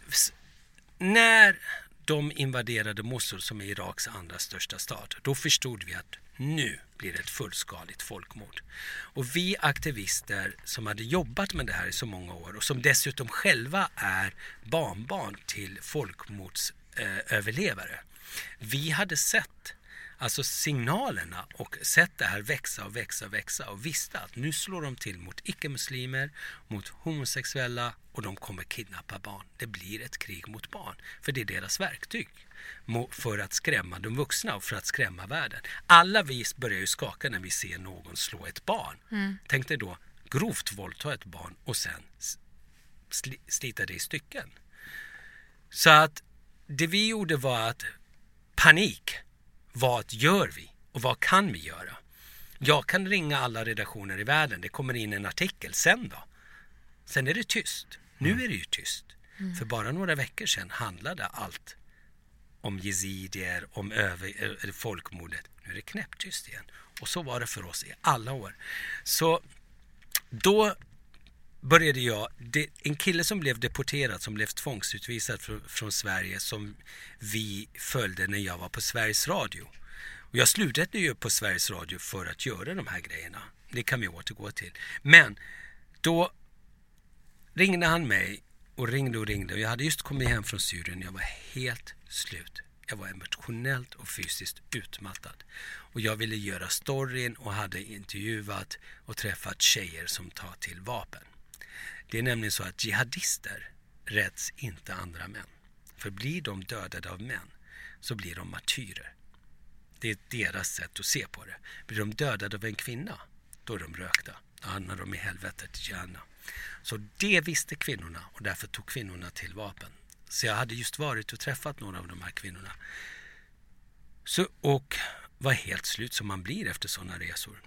när de invaderade Mosul, som är Iraks andra största stad, då förstod vi att nu blir det ett fullskaligt folkmord. Och vi aktivister som hade jobbat med det här i så många år och som dessutom själva är barnbarn till folkmordsöverlevare, vi hade sett alltså signalerna och sett det här växa och växa och växa och visste att nu slår de till mot icke-muslimer, mot homosexuella och de kommer kidnappa barn. Det blir ett krig mot barn, för det är deras verktyg för att skrämma de vuxna och för att skrämma världen. Alla vi börjar ju skaka när vi ser någon slå ett barn. Mm. Tänk dig då grovt våldta ett barn och sen sl- slita det i stycken. Så att det vi gjorde var att panik. Vad gör vi? Och vad kan vi göra? Jag kan ringa alla redaktioner i världen. Det kommer in en artikel. Sen då? Sen är det tyst. Nu är det ju tyst. Mm. För bara några veckor sedan handlade allt om jezidier, om över, folkmordet. Nu är det knäpptyst igen. Och så var det för oss i alla år. Så då började jag, det, en kille som blev deporterad, som blev tvångsutvisad från, från Sverige, som vi följde när jag var på Sveriges Radio. Och jag slutade ju på Sveriges Radio för att göra de här grejerna. Det kan vi återgå till. Men då ringde han mig och ringde och ringde. Och jag hade just kommit hem från Syrien. Jag var helt slut. Jag var emotionellt och fysiskt utmattad. Och jag ville göra storyn och hade intervjuat och träffat tjejer som tar till vapen. Det är nämligen så att jihadister räds inte andra män. För blir de dödade av män så blir de martyrer. Det är deras sätt att se på det. Blir de dödade av en kvinna, då är de rökta. Då hamnar de i helvetet gärna. Så det visste kvinnorna och därför tog kvinnorna till vapen. Så jag hade just varit och träffat några av de här kvinnorna. Så, och var helt slut som man blir efter sådana resor.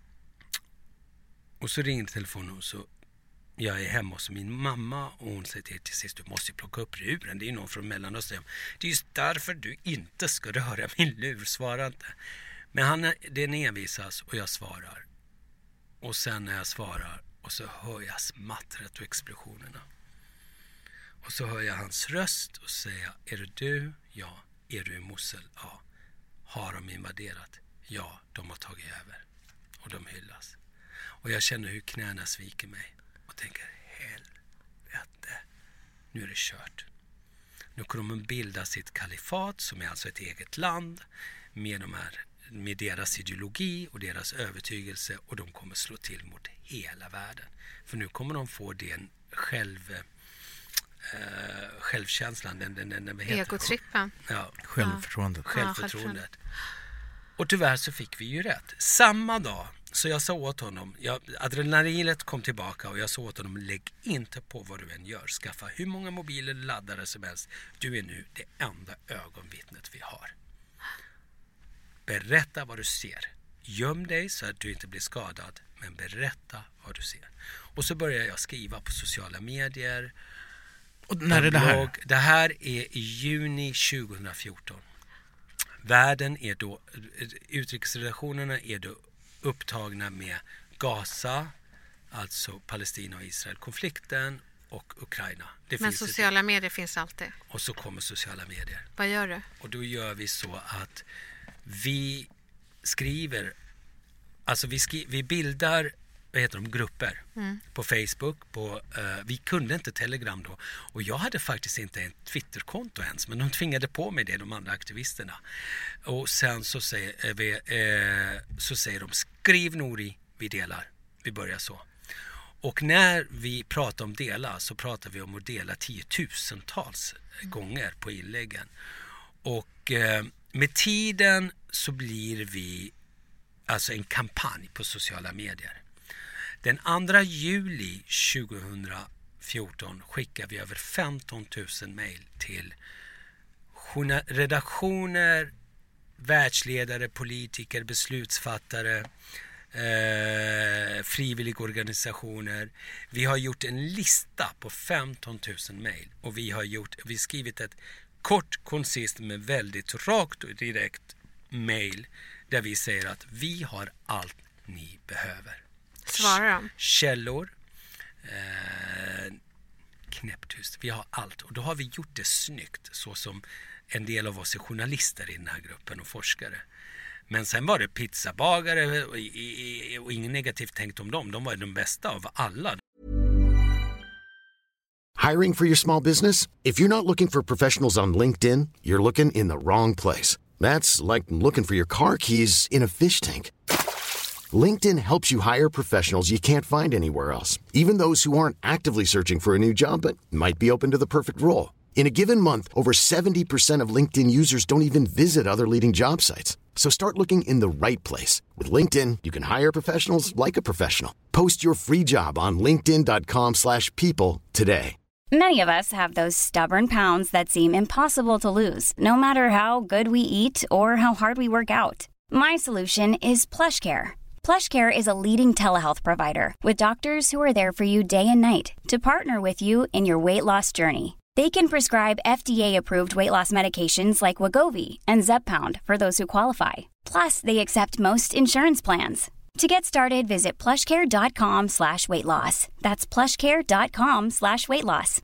Och så ringde telefonen och så jag är hemma hos min mamma och hon säger till, till sist, du måste ju plocka upp luren. Det är någon från Mellanöstern. Det är just därför du inte ska röra min lur, svara inte. Men han, den envisas och jag svarar. Och sen när jag svarar och så hör jag smattret och explosionerna. Och så hör jag hans röst och säger, är det du? Ja. Är du i Mosul? Ja. Har de invaderat? Ja, de har tagit över. Och de hyllas. Och jag känner hur knäna sviker mig. Och tänker, helvete, nu är det kört. Nu kommer de bilda sitt kalifat som är alltså ett eget land med, de här, med deras ideologi och deras övertygelse och de kommer slå till mot hela världen. För nu kommer de få den själv, eh, självkänslan, den, den, den, den egotrippen. Ja, självförtroendet. Ja, självförtroendet. Och tyvärr så fick vi ju rätt. Samma dag. Så jag sa åt honom, jag, adrenalinet kom tillbaka och jag sa åt honom, lägg inte på vad du än gör. Skaffa hur många mobiler laddare som helst. Du är nu det enda ögonvittnet vi har. Berätta vad du ser. Göm dig så att du inte blir skadad, men berätta vad du ser. Och så börjar jag skriva på sociala medier. Och när är det här? Det här är i juni tjugohundrafjorton. Världen är då, utrikesrelationerna är då upptagna med Gaza, alltså Palestina och Israel-konflikten och Ukraina. Det Men finns sociala ett... medier finns alltid. Och så kommer sociala medier. Vad gör du? Och då gör vi så att vi skriver, alltså vi, skri, vi bildar, vad heter de, grupper mm. på Facebook. På, uh, vi kunde inte Telegram då. Och jag hade faktiskt inte ett Twitterkonto ens. Men de tvingade på mig det, de andra aktivisterna. Och sen så säger, vi, uh, så säger de, skriv Nouri, vi delar. Vi börjar så. Och när vi pratar om dela så pratar vi om att dela tiotusentals mm. gånger på inläggen. Och eh, med tiden så blir vi alltså en kampanj på sociala medier. Den andra juli tjugohundrafjorton skickar vi över femton tusen mejl till redaktioner, världsledare, politiker, beslutsfattare, eh, frivilligorganisationer. Vi har gjort en lista på femton tusen mejl och vi har gjort, vi har skrivit ett kort, koncist men väldigt rakt och direkt mejl där vi säger att vi har allt ni behöver. Svara dem. Källor, eh, knäpptyst. Vi har allt. Och då har vi gjort det snyggt så som en del av oss är journalister i den här gruppen och forskare. Men sen var det pizzabagare och, och, och ingen negativt tänkt om dem. De var de bästa av alla. Hiring for your small business? If you're not looking for professionals on LinkedIn, you're looking in the wrong place. That's like looking for your car keys in a fish tank. LinkedIn helps you hire professionals you can't find anywhere else, even those who aren't actively searching for a new job but might be open to the perfect role. In a given month, over seventy percent of LinkedIn users don't even visit other leading job sites. So start looking in the right place. With LinkedIn, you can hire professionals like a professional. Post your free job on linkedin dot com slash people today. Many of us have those stubborn pounds that seem impossible to lose, no matter how good we eat or how hard we work out. My solution is PlushCare. PlushCare is a leading telehealth provider with doctors who are there for you day and night to partner with you in your weight loss journey. They can prescribe F D A-approved weight loss medications like Wegovy and Zepbound for those who qualify. Plus, they accept most insurance plans. To get started, visit plushcare.com slash weight loss. That's plushcare.com slash weight loss.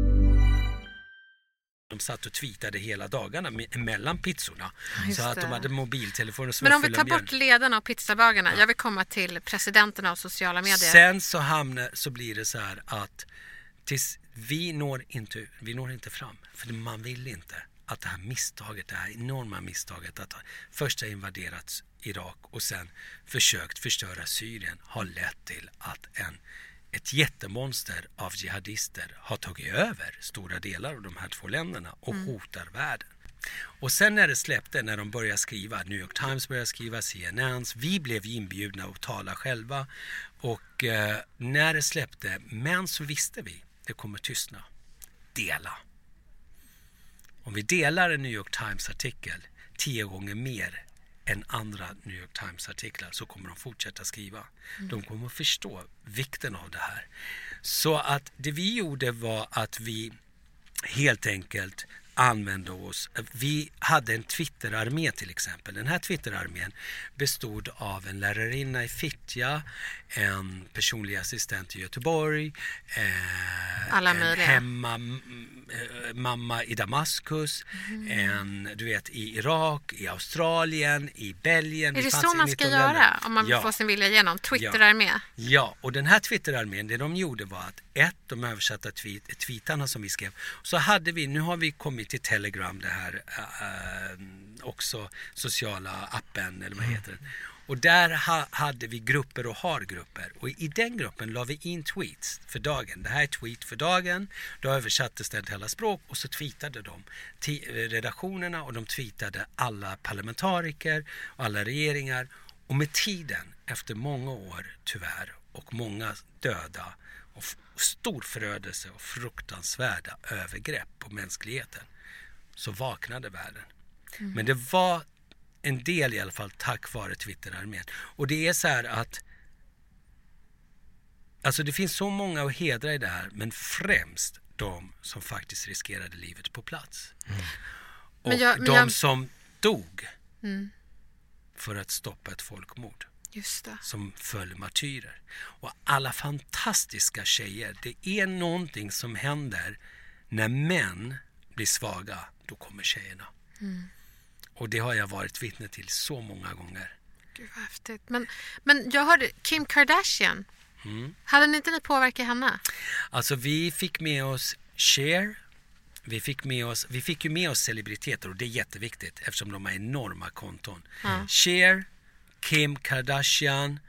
De satt och tweetade hela dagarna mellan pizzorna. Just så att det. de hade mobiltelefoner som Men om vi fulla tar mjölk. bort ledarna och pizzabagarna, jag vill komma till presidenterna av sociala medier. Sen så hamnar, så blir det så här att tills vi når inte, vi når inte fram. För man vill inte att det här misstaget, det här enorma misstaget att först ha invaderat Irak och sen försökt förstöra Syrien har lett till att en, ett jättemonster av jihadister har tagit över stora delar av de här två länderna och mm. hotar världen. Och sen när det släppte, när de började skriva, New York Times började skriva, C N N, vi blev inbjudna att tala själva och eh, när det släppte, men så visste vi, det kommer tystna. Dela. Om vi delar en New York Times-artikel tio gånger mer än andra New York Times-artiklar så kommer de fortsätta skriva. Mm. De kommer att förstå vikten av det här. Så att det vi gjorde var att vi helt enkelt använde oss. Vi hade en Twitter-armé till exempel. Den här Twitter-armén bestod av en lärarinna i Fittja, en personlig assistent i Göteborg, eh, Alla en möjliga. hemma m- mamma i Damaskus, mm. en du vet i Irak, i Australien, i Belgien. Är det fanns så i man ska nitton göra länder. om man vill Ja. få sin vilja igenom? Twitter-armé? Ja. ja, och den här Twitter-armén, det de gjorde var att ett, de översatta tweet, tweetarna som vi skrev. Så hade vi, nu har vi kommit till Telegram, det här äh, också sociala appen eller vad heter det. Och där ha, hade vi grupper och har grupper. Och i den gruppen la vi in tweets för dagen. Det här är tweet för dagen. Då översattes det till alla språk och så tweetade de till redaktionerna och de tweetade alla parlamentariker och alla regeringar. Och med tiden, efter många år tyvärr och många döda och f- stor förödelse och fruktansvärda övergrepp på mänskligheten så vaknade världen. Mm. Men det var en del i alla fall tack vare Twitter-armén. Och det är så här att alltså det finns så många att hedra i det här, men främst de som faktiskt riskerade livet på plats. Mm. Och men jag, men de jag... som dog mm. för att stoppa ett folkmord. Just det. Som föll martyrer. Och alla fantastiska tjejer. Det är någonting som händer när män blir svaga. Då kommer tjejerna. Mm. Och det har jag varit vittne till så många gånger. Gud vad häftigt. Men, men jag hörde Kim Kardashian. Mm. Hade ni inte ni påverkat henne? Alltså vi fick med oss Cher. Vi fick, med oss, vi fick ju med oss celebriteter och det är jätteviktigt eftersom de har enorma konton. Mm. Cher, Kim Kardashian,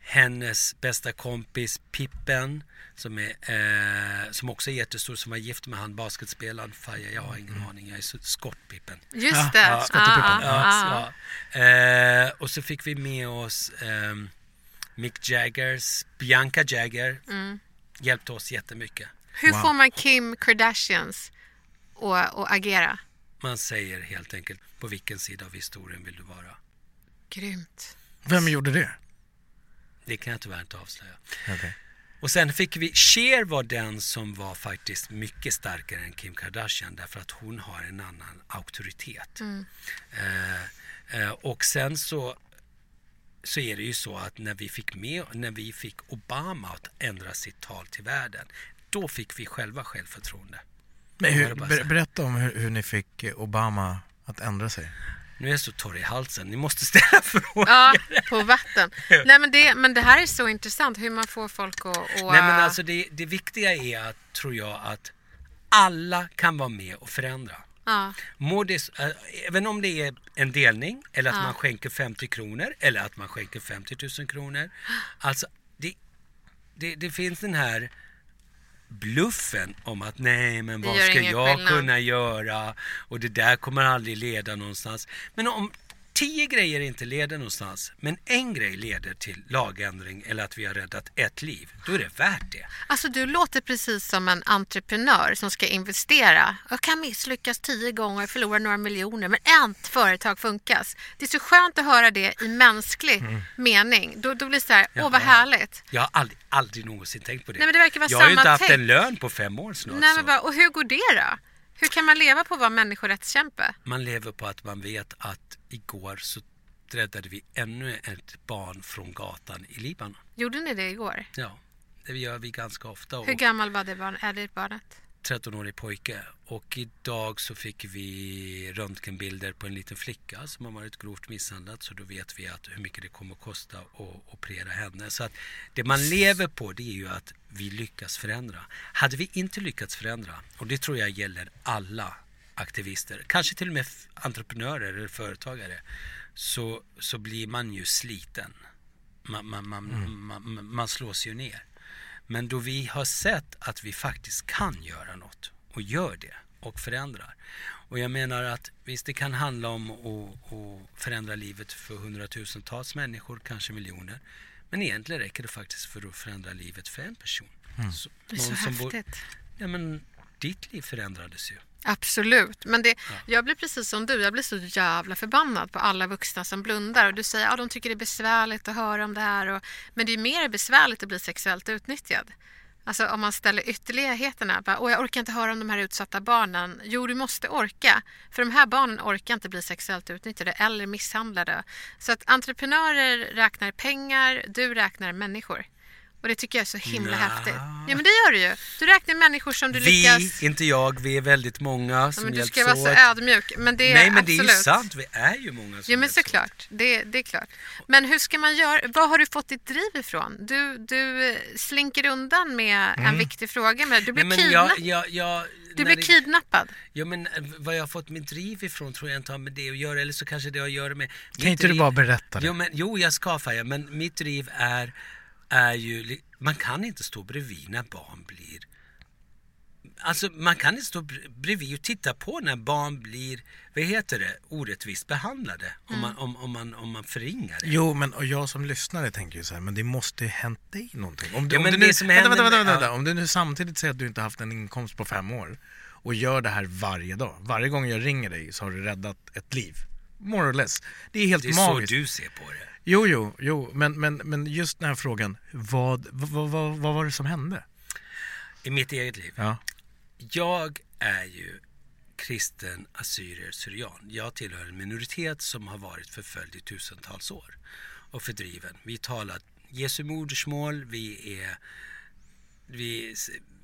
hennes bästa kompis Pippen som, är, eh, som också är jättestor, som var gift med han basketspelaren Faye. Jag har ingen mm. aning, jag är så Skottpippen. Just det, ja, ah, ja, ah. ja. Eh, och så fick vi med oss eh, Mick Jaggers, Bianca Jagger mm. hjälpte oss jättemycket. Hur wow. får man Kim Kardashians att, att agera? Man säger helt enkelt, på vilken sida av historien vill du vara? Grymt. Vem gjorde det? Det kan jag tyvärr inte avslöja. Okay. Och sen fick vi, Cher var den som var faktiskt mycket starkare än Kim Kardashian därför att hon har en annan auktoritet. Mm. Eh, eh, och sen så, så är det ju så att när vi fick med, när vi fick Obama att ändra sitt tal till världen, då fick vi själva självförtroende. Men hur, ber, berätta om hur, hur ni fick Obama att ändra sig. Nu är jag så torr i halsen. Ni måste ställa frågor. Ja, på vatten. Nej, men det, men det här är så intressant hur man får folk att... Och... Nej, men alltså det, det viktiga är att, tror jag, att alla kan vara med och förändra. Ja. Må det, äh, även om det är en delning eller att ja. man skänker femtio kronor eller att man skänker femtio tusen kronor. Alltså, det, det, det finns den här bluffen om att nej, men vad ska jag skillnad. kunna göra och det där kommer aldrig leda någonstans. Men om tio grejer inte leder någonstans, men en grej leder till lagändring eller att vi har räddat ett liv, då är det värt det. Alltså du låter precis som en entreprenör som ska investera. Jag kan misslyckas tio gånger och förlora några miljoner, men ett företag funkas. Det är så skönt att höra det i mänsklig mm. mening. Då, då blir det så här, åh vad härligt. Jag har aldrig, aldrig någonsin tänkt på det. Nej, men det verkar vara jag samma har ju inte haft tänk. en lön på fem år snart. Nej, men bara, och hur går det då? Hur kan man leva på att vara människorättskämpe? Man lever på att man vet att igår så räddade vi ännu ett barn från gatan i Libanon. Gjorde ni det igår? Ja, det gör vi ganska ofta. Hur gammal var det barn, är det barnet? tretton-årig pojke. Och idag så fick vi röntgenbilder på en liten flicka som har varit grovt misshandlad. Så då vet vi att hur mycket det kommer att kosta att operera henne. Så att det man lever på, det är ju att vi lyckas förändra. Hade vi inte lyckats förändra, och det tror jag gäller alla aktivister, kanske till och med entreprenörer eller företagare, så, så blir man ju sliten. Man, man, man, mm. man, man slås ju ner. Men då vi har sett att vi faktiskt kan göra något och gör det och förändrar. Och jag menar att visst, det kan handla om att, att förändra livet för hundratusentals människor, kanske miljoner. Men egentligen räcker det faktiskt för att förändra livet för en person. Mm. Så, det är så häftigt. Bor, ja, men ditt liv förändrades ju. Absolut, men det, ja. jag blir precis som du, jag blir så jävla förbannad på alla vuxna som blundar och du säger att ja, de tycker det är besvärligt att höra om det här och, men det är mer besvärligt att bli sexuellt utnyttjad. Alltså om man ställer ytterligheterna, bara, åh jag orkar inte höra om de här utsatta barnen. Jo, du måste orka, för de här barnen orkar inte bli sexuellt utnyttjade eller misshandlade. Så att entreprenörer räknar pengar, du räknar människor. Och det tycker jag är så himla Nja. häftigt. Ja, men det gör du ju. Du räknar människor som du vi, lyckas... Vi, inte jag. Vi är väldigt många som hjälps åt. Du ska vara så ödmjuk. Men det är Nej, men absolut... det är ju sant. Vi är ju många som Ja, men såklart. Det, det är klart. Men hur ska man göra? Vad har du fått ditt driv ifrån? Du, du slinker undan med mm. en viktig fråga. Men du blir, Nej, men kidnapp... jag, jag, jag, du blir det... kidnappad. Ja, men vad jag har fått mitt driv ifrån tror jag inte har med det att göra. Eller så kanske det har att göra med... Kan inte driv... du bara berätta det? Jo, men, jo jag ska Faja. Men mitt driv är, är ju... Man kan inte stå bredvid när barn blir... Alltså man kan inte stå bredvid och titta på när barn blir, vad heter det, orättvist behandlade. Mm. Om, man, om, om, man, om man förringar det. Jo, men och jag som lyssnare tänker ju så här, men det måste ju hänt dig någonting. Om du, ja, om men du det nu, som vänta, händer, vänta, vänta, vänta. Ja. Om du nu samtidigt säger att du inte haft en inkomst på fem år och gör det här varje dag. Varje gång jag ringer dig så har du räddat ett liv. More or less. Det är helt magiskt. magiskt. Det är så du ser på det. Jo, jo, jo. Men, men, men just den här frågan, vad, vad, vad, vad var det som hände? I mitt eget liv? Ja. Jag är ju kristen assyrier-syrian. Jag tillhör en minoritet som har varit förföljd i tusentals år och fördriven. Vi talar Jesu modersmål, vi är vi,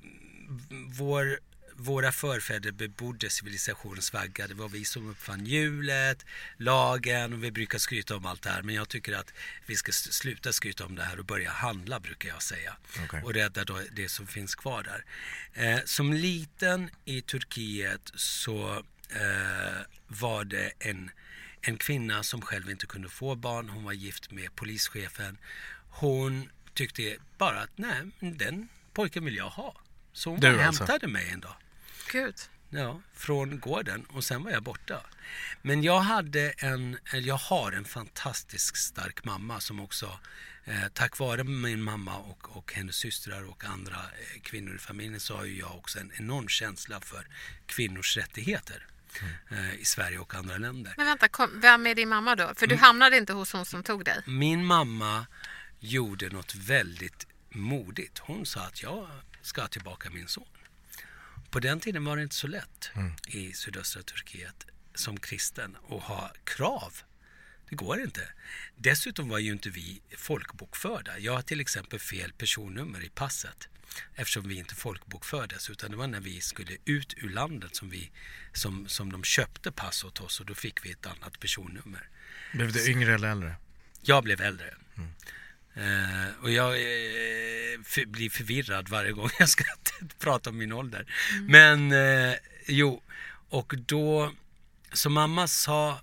vår, våra förfäder bebodde civilisationens vagga. Det var vi som uppfann hjulet, lagen, och vi brukar skryta om allt det här. Men jag tycker att vi ska sluta skryta om det här och börja handla, brukar jag säga. Okay. Och rädda då det som finns kvar där. Eh, som liten i Turkiet så eh, var det en, en kvinna som själv inte kunde få barn. Hon var gift med polischefen. hon tyckte bara att nej, den pojken vill jag ha. Så hon Du, hämtade alltså. mig en dag. Gud. Ja, från gården och sen var jag borta. Men jag hade en, eller jag har en fantastisk stark mamma som också, eh, tack vare min mamma och, och hennes systrar och andra eh, kvinnor i familjen, så har ju jag också en enorm känsla för kvinnors rättigheter mm. eh, i Sverige och andra länder. Men vänta, kom, vem är din mamma då? För du hamnade inte hos hon som tog dig. Min mamma gjorde något väldigt modigt. Hon sa att jag ska tillbaka min son. På den tiden var det inte så lätt mm. i sydöstra Turkiet som kristen att ha krav. Det går inte. Dessutom var ju inte vi folkbokförda. Jag har till exempel fel personnummer i passet eftersom vi inte folkbokfördes, utan det var när vi skulle ut ur landet som, vi, som, som de köpte pass åt oss och då fick vi ett annat personnummer. Blev du yngre eller äldre? Jag blev äldre. Mm. Uh, och jag uh, för, blir förvirrad varje gång jag ska prata om min ålder. Mm. Men uh, jo, och då så mamma sa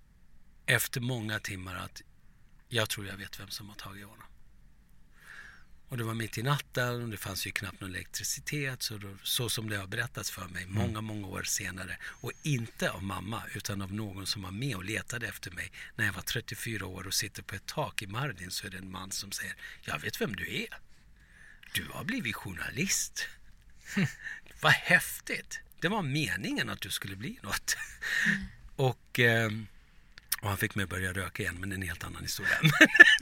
efter många timmar att jag tror jag vet vem som har tagit honom. Och det var mitt i natten och det fanns ju knappt någon elektricitet, så, då, så som det har berättats för mig många, mm. många år senare. Och inte av mamma utan av någon som var med och letade efter mig. När jag var trettiofyra år och sitter på ett tak i Mardin, så är det en man som säger: jag vet vem du är. Du har blivit journalist. Vad häftigt. Det var meningen att du skulle bli något. Mm. och, eh, och han fick mig börja röka igen, men det är en helt annan historia. mm.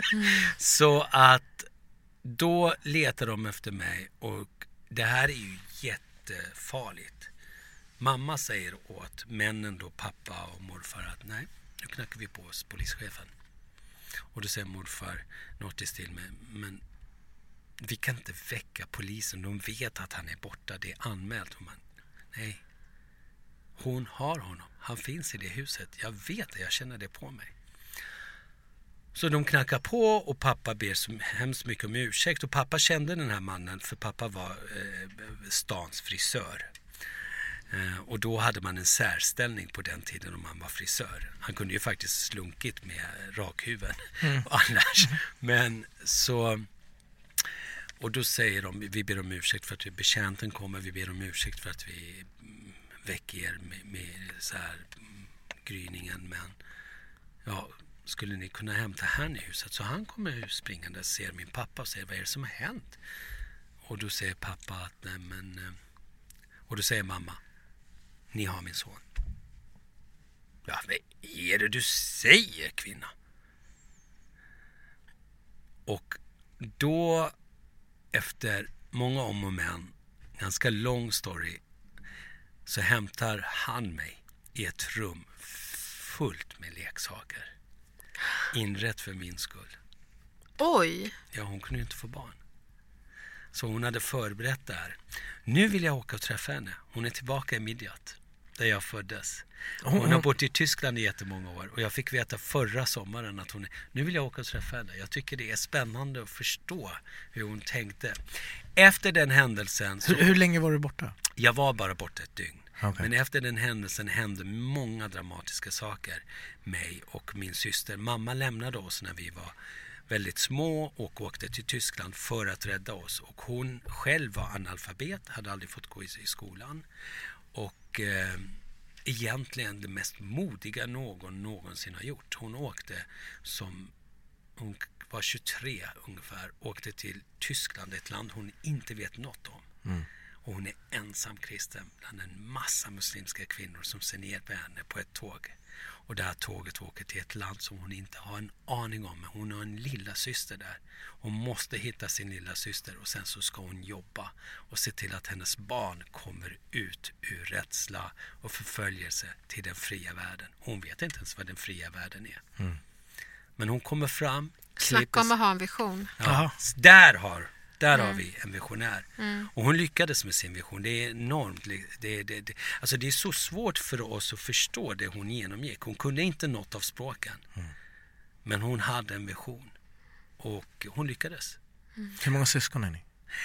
Så att då letar de efter mig och det här är ju jättefarligt. Mamma säger åt männen då, pappa och morfar, att nej, nu knackar vi på oss polischefen. Och då säger morfar något i stil med: men vi kan inte väcka polisen, de vet att han är borta, det är anmält. Och man, nej, hon har honom, han finns i det huset, jag vet det, jag känner det på mig. Så de knackar på och pappa ber så hemskt mycket om ursäkt. Och pappa kände den här mannen, för pappa var eh, stans frisör. Eh, och då hade man en särställning på den tiden om man var frisör. Han kunde ju faktiskt slunkit med rakhuven mm. annars. Men så... Och då säger de, vi ber om ursäkt för att vi, betjänten kommer, vi ber om ursäkt för att vi väcker er med, med så här gryningen, men ja, skulle ni kunna hämta han i huset? Så han kommer springande och ser min pappa och säger: vad är det som har hänt? Och då säger pappa att nej men, och då säger mamma: ni har min son. Ja, vad är det du säger, kvinna? Och då, efter många om och men, ganska lång story, så hämtar han mig i ett rum fullt med leksaker. Inrätt för min skull. Oj! Ja, hon kunde ju inte få barn. Så hon hade förberett det här. Nu vill jag åka och träffa henne. Hon är tillbaka i Midjat, där jag föddes. Hon har bott i Tyskland i jättemånga år. Och jag fick veta förra sommaren att hon är... Nu vill jag åka och träffa henne. Jag tycker det är spännande att förstå hur hon tänkte. Efter den händelsen... Så... Hur, hur länge var du borta? Jag var bara borta ett dygn. Okay. Men efter den händelsen hände många dramatiska saker. Mig och min syster. Mamma lämnade oss när vi var väldigt små och åkte till Tyskland för att rädda oss. Och hon själv var analfabet, hade aldrig fått gå i, i skolan. Och eh, egentligen det mest modiga någon någonsin har gjort. Hon åkte som... Hon var tjugotre ungefär. Åkte till Tyskland, ett land hon inte vet något om. Mm. Och hon är ensam kristen bland en massa muslimska kvinnor som ser ner på henne på ett tåg. Och det här tåget åker till ett land som hon inte har en aning om. Men hon har en lilla syster där. Hon måste hitta sin lilla syster och sen så ska hon jobba och se till att hennes barn kommer ut ur rädsla och förföljelse till den fria världen. Hon vet inte ens vad den fria världen är. Mm. Men hon kommer fram. Snacka om att ha en vision. Ja, där har Där mm. har vi en visionär. Mm. Och hon lyckades med sin vision. Det är enormt. Det, det, det, alltså det är så svårt för oss att förstå det hon genomgick. Hon kunde inte något av språken. Mm. Men hon hade en vision. Och hon lyckades. Mm. Hur många syskon är ni?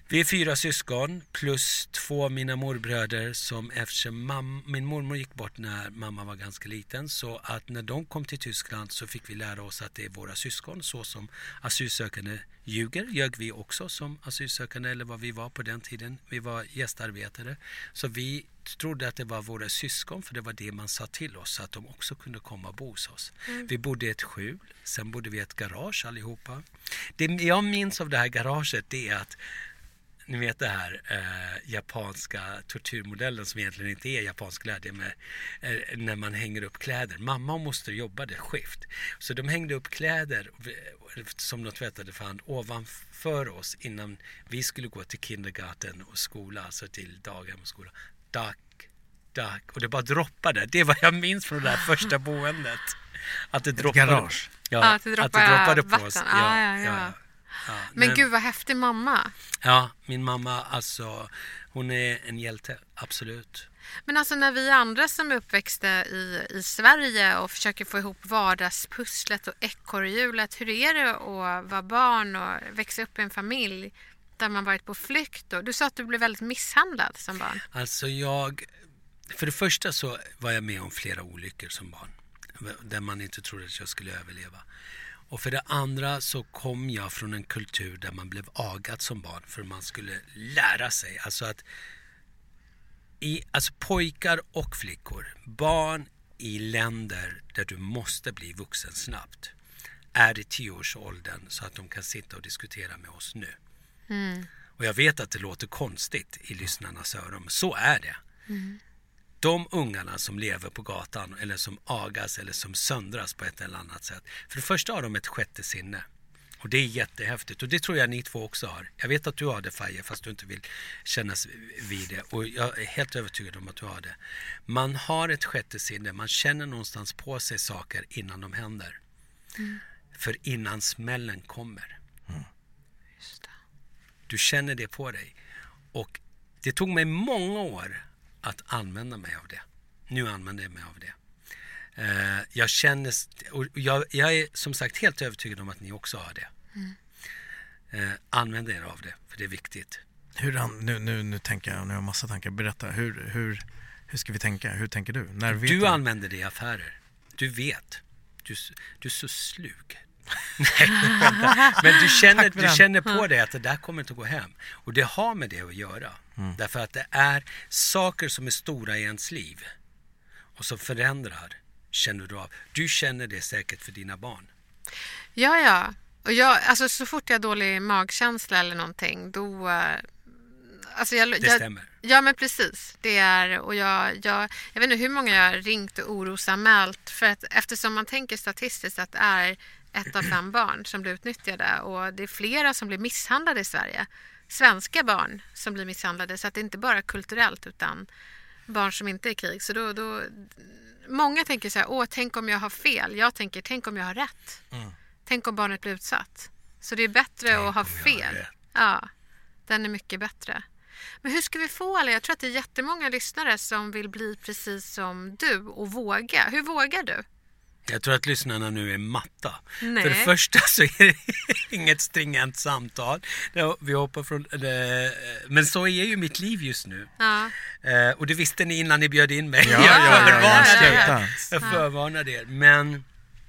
Vi är fyra syskon plus två av mina morbröder som eftersom mam- min mormor gick bort när mamma var ganska liten, så att när de kom till Tyskland så fick vi lära oss att det är våra syskon, så som asylsökande ljuger, ljög vi också som asylsökande, eller vad vi var på den tiden. Vi var gästarbetare, så vi trodde att det var våra syskon, för det var det man sa till oss, så att de också kunde komma och bo hos oss. Mm. Vi bodde i ett skjul, sen bodde vi i ett garage allihopa. Det jag minns av det här garaget, det är att ni vet det här eh, japanska tortyrmodellen som egentligen inte är japansk glädje, med eh, när man hänger upp kläder. Mamma och moster jobbade skift, så de hängde upp kläder som de tvättade för hand ovanför oss innan vi skulle gå till kindergarten och skola, alltså till daghem och skola. Dack, dack, och det bara droppade. Det var jag minns från det där första boendet. Att det droppade. Garage. Ja, ja, att det droppade, att det droppade på vatten. oss. Ja, Ja, ja, ja. ja. Ja, men när, gud vad häftig mamma. Ja, min mamma, alltså hon är en hjälte, absolut. Men alltså när vi andra som är uppväxta i, i Sverige och försöker få ihop vardagspusslet och ekorrhjulet, hur är det att vara barn och växa upp i en familj där man varit på flykt? Och du sa att du blev väldigt misshandlad som barn. Alltså jag, för det första så var jag med om flera olyckor som barn, där man inte trodde att jag skulle överleva. Och för det andra så kom jag från en kultur där man blev agad som barn för man skulle lära sig. Alltså att i, alltså pojkar och flickor, barn i länder där du måste bli vuxen snabbt, är i tioårsåldern så att de kan sitta och diskutera med oss nu. Mm. Och jag vet att det låter konstigt i lyssnarnas öron, så är det. Mm. De ungarna som lever på gatan eller som agas eller som söndras på ett eller annat sätt. För det första har de ett sjätte sinne. Och det är jättehäftigt. Och det tror jag ni två också har. Jag vet att du har det, Faye, fast du inte vill kännas vid det. Och jag är helt övertygad om att du har det. Man har ett sjätte sinne. Man känner någonstans på sig saker innan de händer. Mm. För innan smällen kommer. Mm. Just det. Du känner det på dig. Och det tog mig många år att använda mig av det. Nu använder jag mig av det. Uh, jag känner, och jag, jag är som sagt helt övertygad om att ni också har det. Mm. Uh, använd er av det, för det är viktigt. Hur, nu, nu, nu tänker jag, nu har jag massa tankar. Berätta, hur, hur, hur ska vi tänka? Hur tänker du? När vet du du använder det i affärer. Du vet. Du, du är så slug. Nej, men du känner, du känner på dig att det där kommer inte att gå hem. Och det har med det att göra. Mm. Därför att det är saker som är stora i ens liv och som förändrar, känner du av. Du känner det säkert för dina barn. Ja, ja. Och jag, alltså så fort jag har dålig magkänsla eller någonting, då... Alltså jag, det jag, stämmer. Ja, men precis. Det är, och jag, jag, jag vet inte hur många jag har ringt och orosanmält, för att eftersom man tänker statistiskt att det är ett av fem barn som blir utnyttjade och det är flera som blir misshandlade i Sverige. Svenska barn som blir misshandlade, så att det inte bara är kulturellt utan barn som inte är i krig. Så då, då, många tänker så här, åh, tänk om jag har fel. Jag tänker, tänk om jag har rätt. Mm. Tänk om barnet blir utsatt. Så det är bättre tänk att ha fel. Ja, den är mycket bättre. Men hur ska vi få alla? Jag tror att det är jättemånga lyssnare som vill bli precis som du och våga. Hur vågar du? Jag tror att lyssnarna nu är matta. Nej. För det första så är det inget stringent samtal. Vi hoppar från det, men så är ju mitt liv just nu. Ja. Eh, och det visste ni innan ni bjöd in mig. Ja, jag ja, förvarnade ja, ja, er. Jag förvarnade er. Men...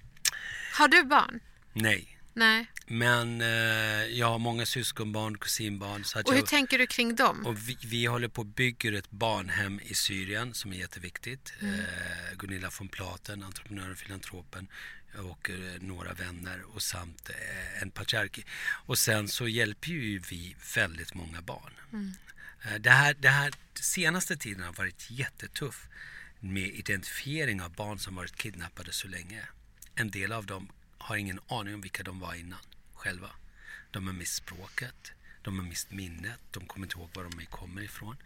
Har du barn? Nej. Nej. Men eh, jag har många syskonbarn, kusinbarn. Så att och hur jag, tänker du kring dem? Och vi, vi håller på att bygga ett barnhem i Syrien som är jätteviktigt. Mm. Eh, Gunilla von Platen, entreprenören och filantropen, och eh, några vänner och samt eh, en patriarki. Och sen så hjälper ju vi väldigt många barn. Mm. Eh, det, här, det här senaste tiden har varit jättetuff med identifiering av barn som varit kidnappade så länge. En del av dem har ingen aning om vilka de var innan själva. De har mist språket, de har mist minnet, de kommer inte ihåg var de kommer ifrån.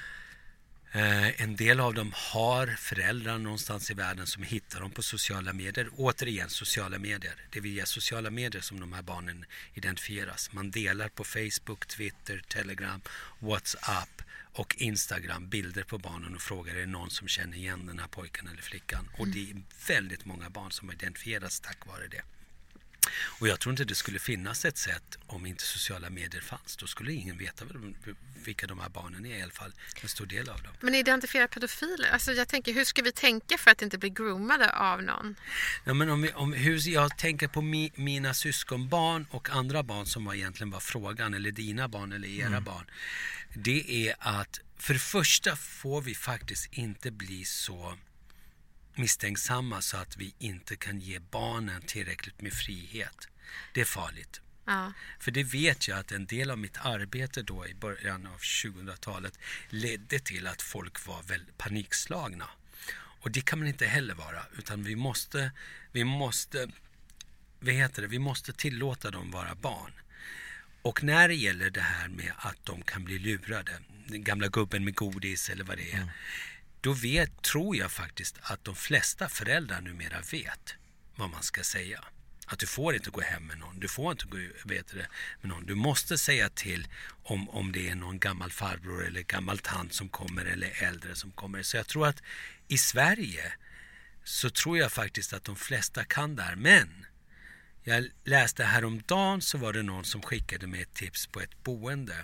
Eh, en del av dem har föräldrar någonstans i världen som hittar dem på sociala medier. Återigen, sociala medier. Det är via sociala medier som de här barnen identifieras. Man delar på Facebook, Twitter, Telegram, WhatsApp och Instagram bilder på barnen och frågar, är det någon som känner igen den här pojken eller flickan? Mm. Och det är väldigt många barn som identifieras tack vare det. Och jag tror inte det skulle finnas ett sätt om inte sociala medier fanns. Då skulle ingen veta vilka de här barnen är, i alla fall en stor del av dem. Men identifiera pedofiler, alltså jag tänker, hur ska vi tänka för att inte bli groomade av någon? Ja, men om vi, om, hur jag tänker på mi, mina syskonbarn och andra barn som var egentligen var frågan, eller dina barn eller era mm. barn. Det är att för det första får vi faktiskt inte bli så misstänksamma så att vi inte kan ge barnen tillräckligt med frihet. Det är farligt. Ja. För det vet jag att en del av mitt arbete då i början av tjugohundratalet ledde till att folk var väl panikslagna. Och det kan man inte heller vara, utan vi måste vi måste vad heter det? Vi måste tillåta dem vara barn. Och när det gäller det här med att de kan bli lurade, den gamla gubben med godis eller vad det är, mm. då vet, tror jag faktiskt att de flesta föräldrar numera vet vad man ska säga. Att du får inte gå hem med någon, du får inte gå vet det, med någon. Du måste säga till om, om det är någon gammal farbror eller gammal tant som kommer eller äldre som kommer. Så jag tror att i Sverige så tror jag faktiskt att de flesta kan där. Men jag läste häromdagen så var det någon som skickade mig ett tips på ett boende.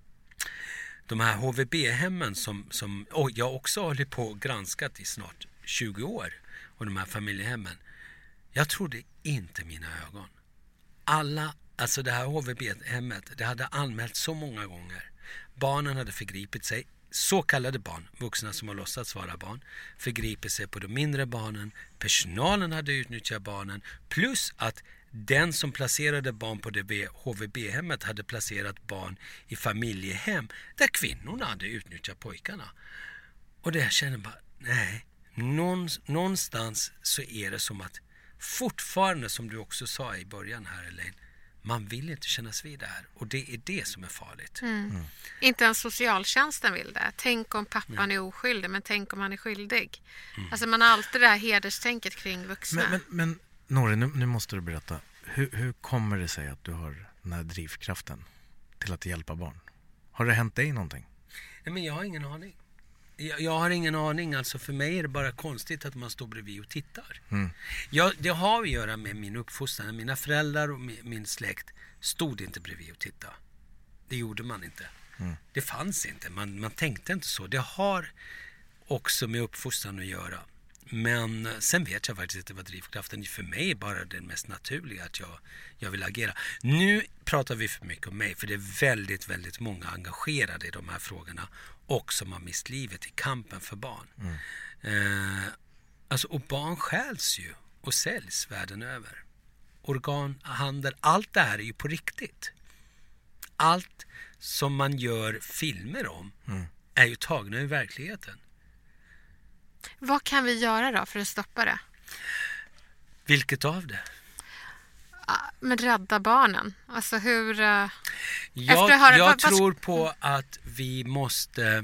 De här H V B-hemmen som, som och jag också håller på och granskat i snart tjugo år. Och de här familjehemmen. Jag trodde inte mina ögon. Alla, alltså det här H V B-hemmet, det hade anmälts så många gånger. Barnen hade förgripit sig, så kallade barn, vuxna som har låtsats vara barn, förgripit sig på de mindre barnen. Personalen hade utnyttjat barnen, plus att den som placerade barn på det H V B-hemmet hade placerat barn i familjehem där kvinnorna hade utnyttjat pojkarna. Och det jag känner bara, nej, någonstans så är det som att fortfarande, som du också sa i början här, Elaine, man vill inte kännas vid det här. Och det är det som är farligt. Mm. Mm. Inte ens socialtjänsten vill det. Tänk om pappan mm. är oskyldig, men tänk om han är skyldig. Mm. Alltså man har alltid det här hederstänket kring vuxna. Men, men, men Nori, nu, nu måste du berätta. Hur, hur kommer det sig att du har den här drivkraften till att hjälpa barn? Har det hänt dig någonting? Nej, men jag har ingen aning. Jag, jag har ingen aning. Alltså för mig är det bara konstigt att man står bredvid och tittar. Mm. Jag, det har att göra med min uppfostran. Mina föräldrar och min, min släkt stod inte bredvid och tittade. Det gjorde man inte. Mm. Det fanns inte. Man, man tänkte inte så. Det har också med uppfostran att göra. Men sen vet jag faktiskt att det var drivkraften. För mig är bara det mest naturliga att jag, jag vill agera. Nu pratar vi för mycket om mig, för det är väldigt, väldigt många engagerade i de här frågorna och som har mist livet i kampen för barn. Mm. Eh, alltså, och barn stjäls ju och säljs världen över. Organhandel, allt det här är ju på riktigt. Allt som man gör filmer om mm. är ju tagna ur verkligheten. Vad kan vi göra då för att stoppa det? Vilket av det? Men rädda barnen. Alltså hur... Uh... Jag, höra, jag vad, tror vad... på att vi måste...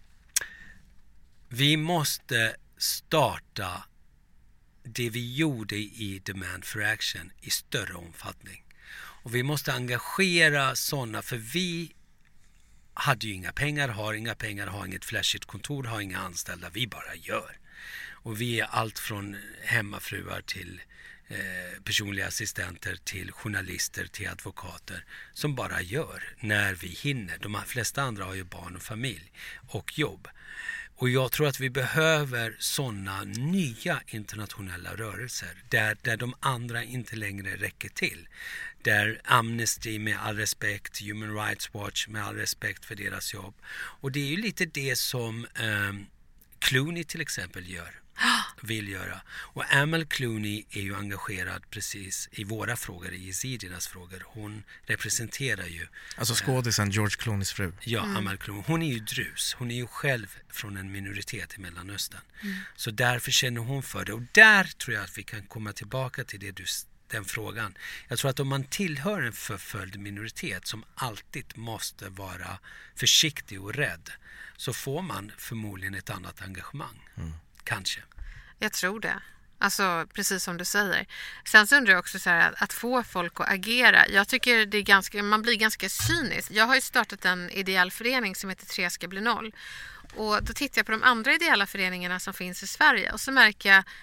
Vi måste starta det vi gjorde i Demand for Action i större omfattning. Och vi måste engagera sådana, för vi hade ju inga pengar, har inga pengar, har inget flashigt kontor, har inga anställda, vi bara gör. Och vi är allt från hemmafruar till eh, personliga assistenter, till journalister, till advokater som bara gör när vi hinner. De flesta andra har ju barn och familj och jobb. Och jag tror att vi behöver sådana nya internationella rörelser där, där de andra inte längre räcker till. Där Amnesty, med all respekt, Human Rights Watch, med all respekt för deras jobb. Och det är ju lite det som eh, Clooney till exempel gör, vill göra. Och Amal Clooney är ju engagerad precis i våra frågor, i yazidiernas frågor. Hon representerar ju... Alltså skådisen eh, George Clooneys fru. Ja, mm. Amal Clooney. Hon är ju drus. Hon är ju själv från en minoritet i Mellanöstern. Mm. Så därför känner hon för det. Och där tror jag att vi kan komma tillbaka till det du, den frågan. Jag tror att om man tillhör en förföljd minoritet som alltid måste vara försiktig och rädd, så får man förmodligen ett annat engagemang. Mm. Kanske. Jag tror det. Alltså precis som du säger. Sen så undrar jag också så här, att få folk att agera. Jag tycker det är ganska, man blir ganska cynisk. Jag har ju startat en ideell förening som heter Tre ska bli noll. Och då tittar jag på de andra ideella föreningarna som finns i Sverige. Och så märker jag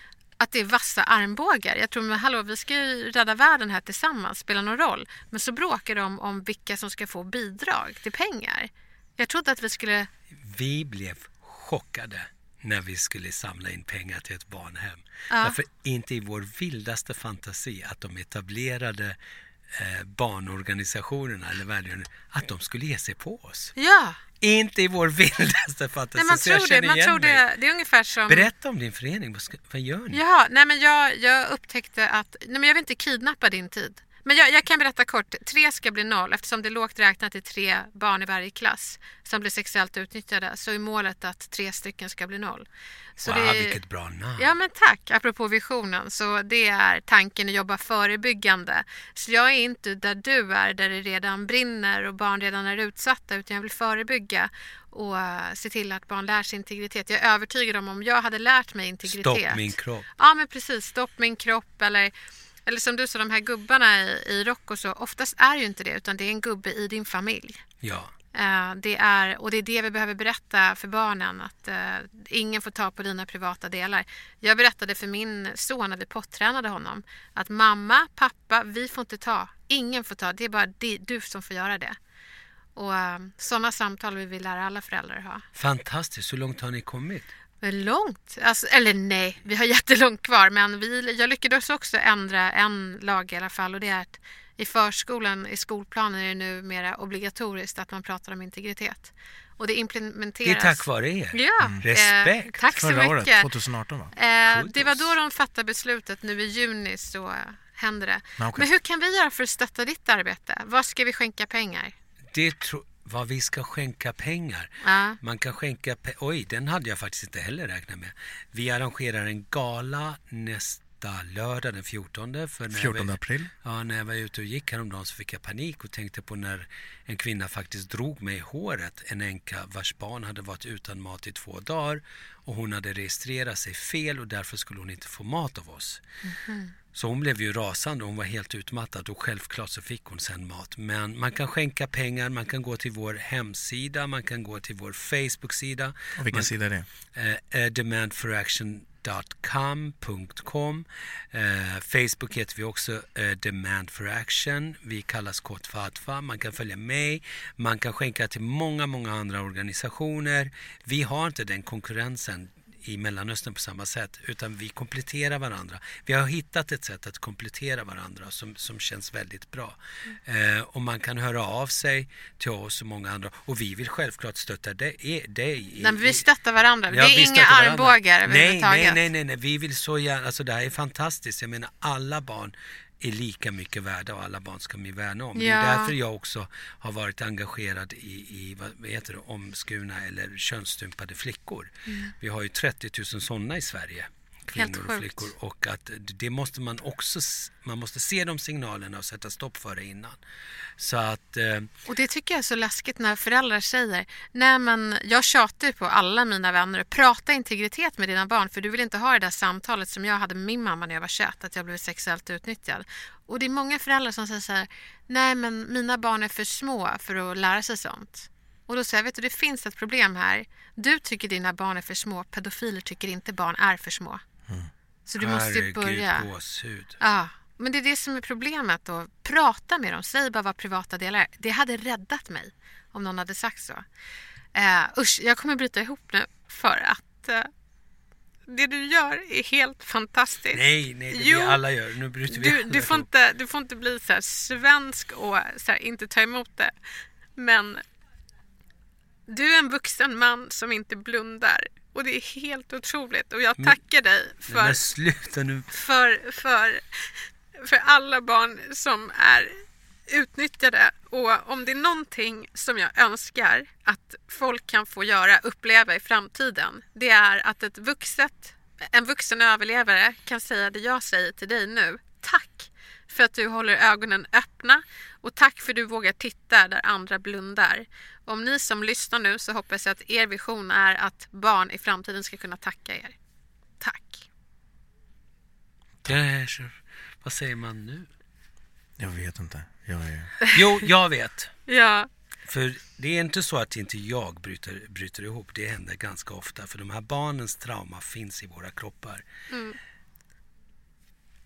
att det är vassa armbågar. Jag tror, men hallå, vi ska ju rädda världen här tillsammans, spelar någon roll. Men så bråkar de om vilka som ska få bidrag till pengar. Jag trodde att vi skulle... Vi blev chockade när vi skulle samla in pengar till ett barnhem. Ja. Därför inte i vår vildaste fantasi att de etablerade eh, barnorganisationerna eller välgörande, att de skulle ge sig på oss. Ja. Inte i vår vildaste fantasi. Nej, man så jag tror det. känner Man igen tror mig. det. Det är ungefär som... Berätta om din förening. Vad, ska, vad gör ni? Ja, nej men jag, jag upptäckte att... Nej, men jag vill inte kidnappa din tid. Men jag, jag kan berätta kort. Tre ska bli noll eftersom det är lågt räknat till tre barn i varje klass som blir sexuellt utnyttjade. Så är målet att tre stycken ska bli noll. Så wow, det, vilket bra namn. Ja, men tack. Apropå visionen. Så det är tanken att jobba förebyggande. Så jag är inte där du är, där det redan brinner och barn redan är utsatta. Utan jag vill förebygga och se till att barn lär sig integritet. Jag är övertygad om om jag hade lärt mig integritet. Stopp min kropp. Ja, men precis. Stopp min kropp eller... Eller som du sa, de här gubbarna i, i rock och så. Oftast är ju inte det, utan det är en gubbe i din familj. Ja. Uh, det är, och det är det vi behöver berätta för barnen. Att uh, ingen får ta på dina privata delar. Jag berättade för min son när vi pottränade honom. Att mamma, pappa, vi får inte ta. Ingen får ta. Det är bara det, du som får göra det. Och uh, sådana samtal vill vi lära alla föräldrar ha. Fantastiskt. Hur långt har ni kommit? Långt, alltså, eller nej, vi har jättelångt kvar, men vi, jag lyckades också ändra en lag i alla fall, och det är att i förskolan, i skolplanen är det nu mer obligatoriskt att man pratar om integritet. Och det implementeras. Det är tack vare er. Ja, mm. Respekt. Eh, tack så Förra mycket. året, tjugoarton va? Eh, det var då de fattade beslutet, nu i juni så eh, händer det. Ah, okay. Men hur kan vi göra för att stötta ditt arbete? Vad ska vi skänka pengar? Det tror vad vi ska skänka pengar. Ja. Man kan skänka... Pe- Oj, den hade jag faktiskt inte heller räknat med. Vi arrangerar en gala nästa lördag den fjortonde. För när fjortonde jag, april. Ja, när jag var ute och gick häromdagen så fick jag panik och tänkte på när en kvinna faktiskt drog mig i håret. En änka vars barn hade varit utan mat i två dagar. Och hon hade registrerat sig fel och därför skulle hon inte få mat av oss. Mm-hmm. Så hon blev ju rasande och hon var helt utmattad och självklart så fick hon sen mat. Men man kan skänka pengar, man kan gå till vår hemsida, man kan gå till vår Facebook-sida. Och vilken man, sida är det? Eh, demand for action dot com punkt com. eh, Facebook heter vi också eh, Demand for Action. Vi kallas Kort Fatfa. Man kan följa mig. Man kan skänka till många, många andra organisationer. Vi har inte den konkurrensen i Mellanöstern på samma sätt, utan vi kompletterar varandra. Vi har hittat ett sätt att komplettera varandra som, som känns väldigt bra. Mm. Eh, och man kan höra av sig till oss och många andra. Och vi vill självklart stötta dig. dig nej, vi stöttar varandra. Ja, det är inga armbågar nej, nej, nej, nej, nej. Vi vill så gärna, alltså det här är fantastiskt. Jag menar, alla barn är lika mycket värda och alla barn ska vi värna om. Ja. Det är därför jag också har varit engagerad i, i vad heter det, omskurna eller könsstympade flickor. Mm. Vi har ju trettio tusen sådana i Sverige, kvinnor och flickor. Och att det måste man också, man måste se de signalerna och sätta stopp för det innan. Så att, eh... och det tycker jag är så läskigt när föräldrar säger, nej men jag tjatar på alla mina vänner, prata integritet med dina barn för du vill inte ha det där samtalet som jag hade med min mamma när jag var tjugoett, att jag blev sexuellt utnyttjad. Och det är många föräldrar som säger så här, nej men mina barn är för små för att lära sig sånt. Och då säger jag, vet du, det finns ett problem här. Du tycker dina barn är för små, pedofiler tycker inte barn är för små. Mm. Så du måste ju börja. Gåshud. Ja, men det är det som är problemet då. Prata med dem, säg bara vad privata delar är. Det hade räddat mig om någon hade sagt så. Uh, usch, jag kommer bryta ihop nu för att uh, det du gör är helt fantastiskt. Nej, nej, det jo, vi alla gör. Nu bryter vi du, du, får inte, du får inte bli så här svensk och så här, inte ta emot det. Men du är en vuxen man som inte blundar. Och det är helt otroligt. Och jag tackar dig för, men sluta nu. För, för, för alla barn som är utnyttjade. Och om det är någonting som jag önskar att folk kan få göra, uppleva i framtiden. Det är att ett vuxet, en vuxen överlevare kan säga det jag säger till dig nu. Tack för att du håller ögonen öppna. Och tack för att du vågar titta där andra blundar. Om ni som lyssnar nu så hoppas jag att er vision är att barn i framtiden ska kunna tacka er. Tack. Kanske. Vad säger man nu? Jag vet inte. Jag är... Jo, jag vet. Ja. För det är inte så att inte jag bryter, bryter ihop. Det händer ganska ofta. För de här barnens trauma finns i våra kroppar. Mm.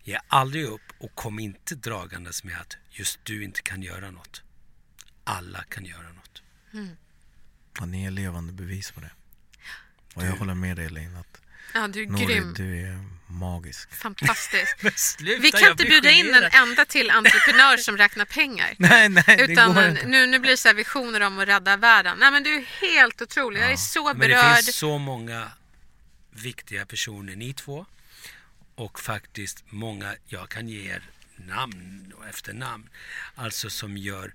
Ge aldrig upp och kom inte dragandes med att just du inte kan göra något. Alla kan göra något. Mm. Ja, ni är levande bevis på det. Och jag håller med dig, Elaine, att Ja, du är Nouri, grym. du är magisk. Fantastisk. Sluta, Vi kan jag inte blir bjuda in en generad. enda till entreprenör som räknar pengar. Nej, nej, det Utan går inte. nu, nu blir det så här visioner om att rädda världen. Nej, men du är helt otrolig. Jag är så Men det berörd. finns så många viktiga personer, ni två. Och faktiskt många, jag kan ge er namn och efternamn. Alltså som gör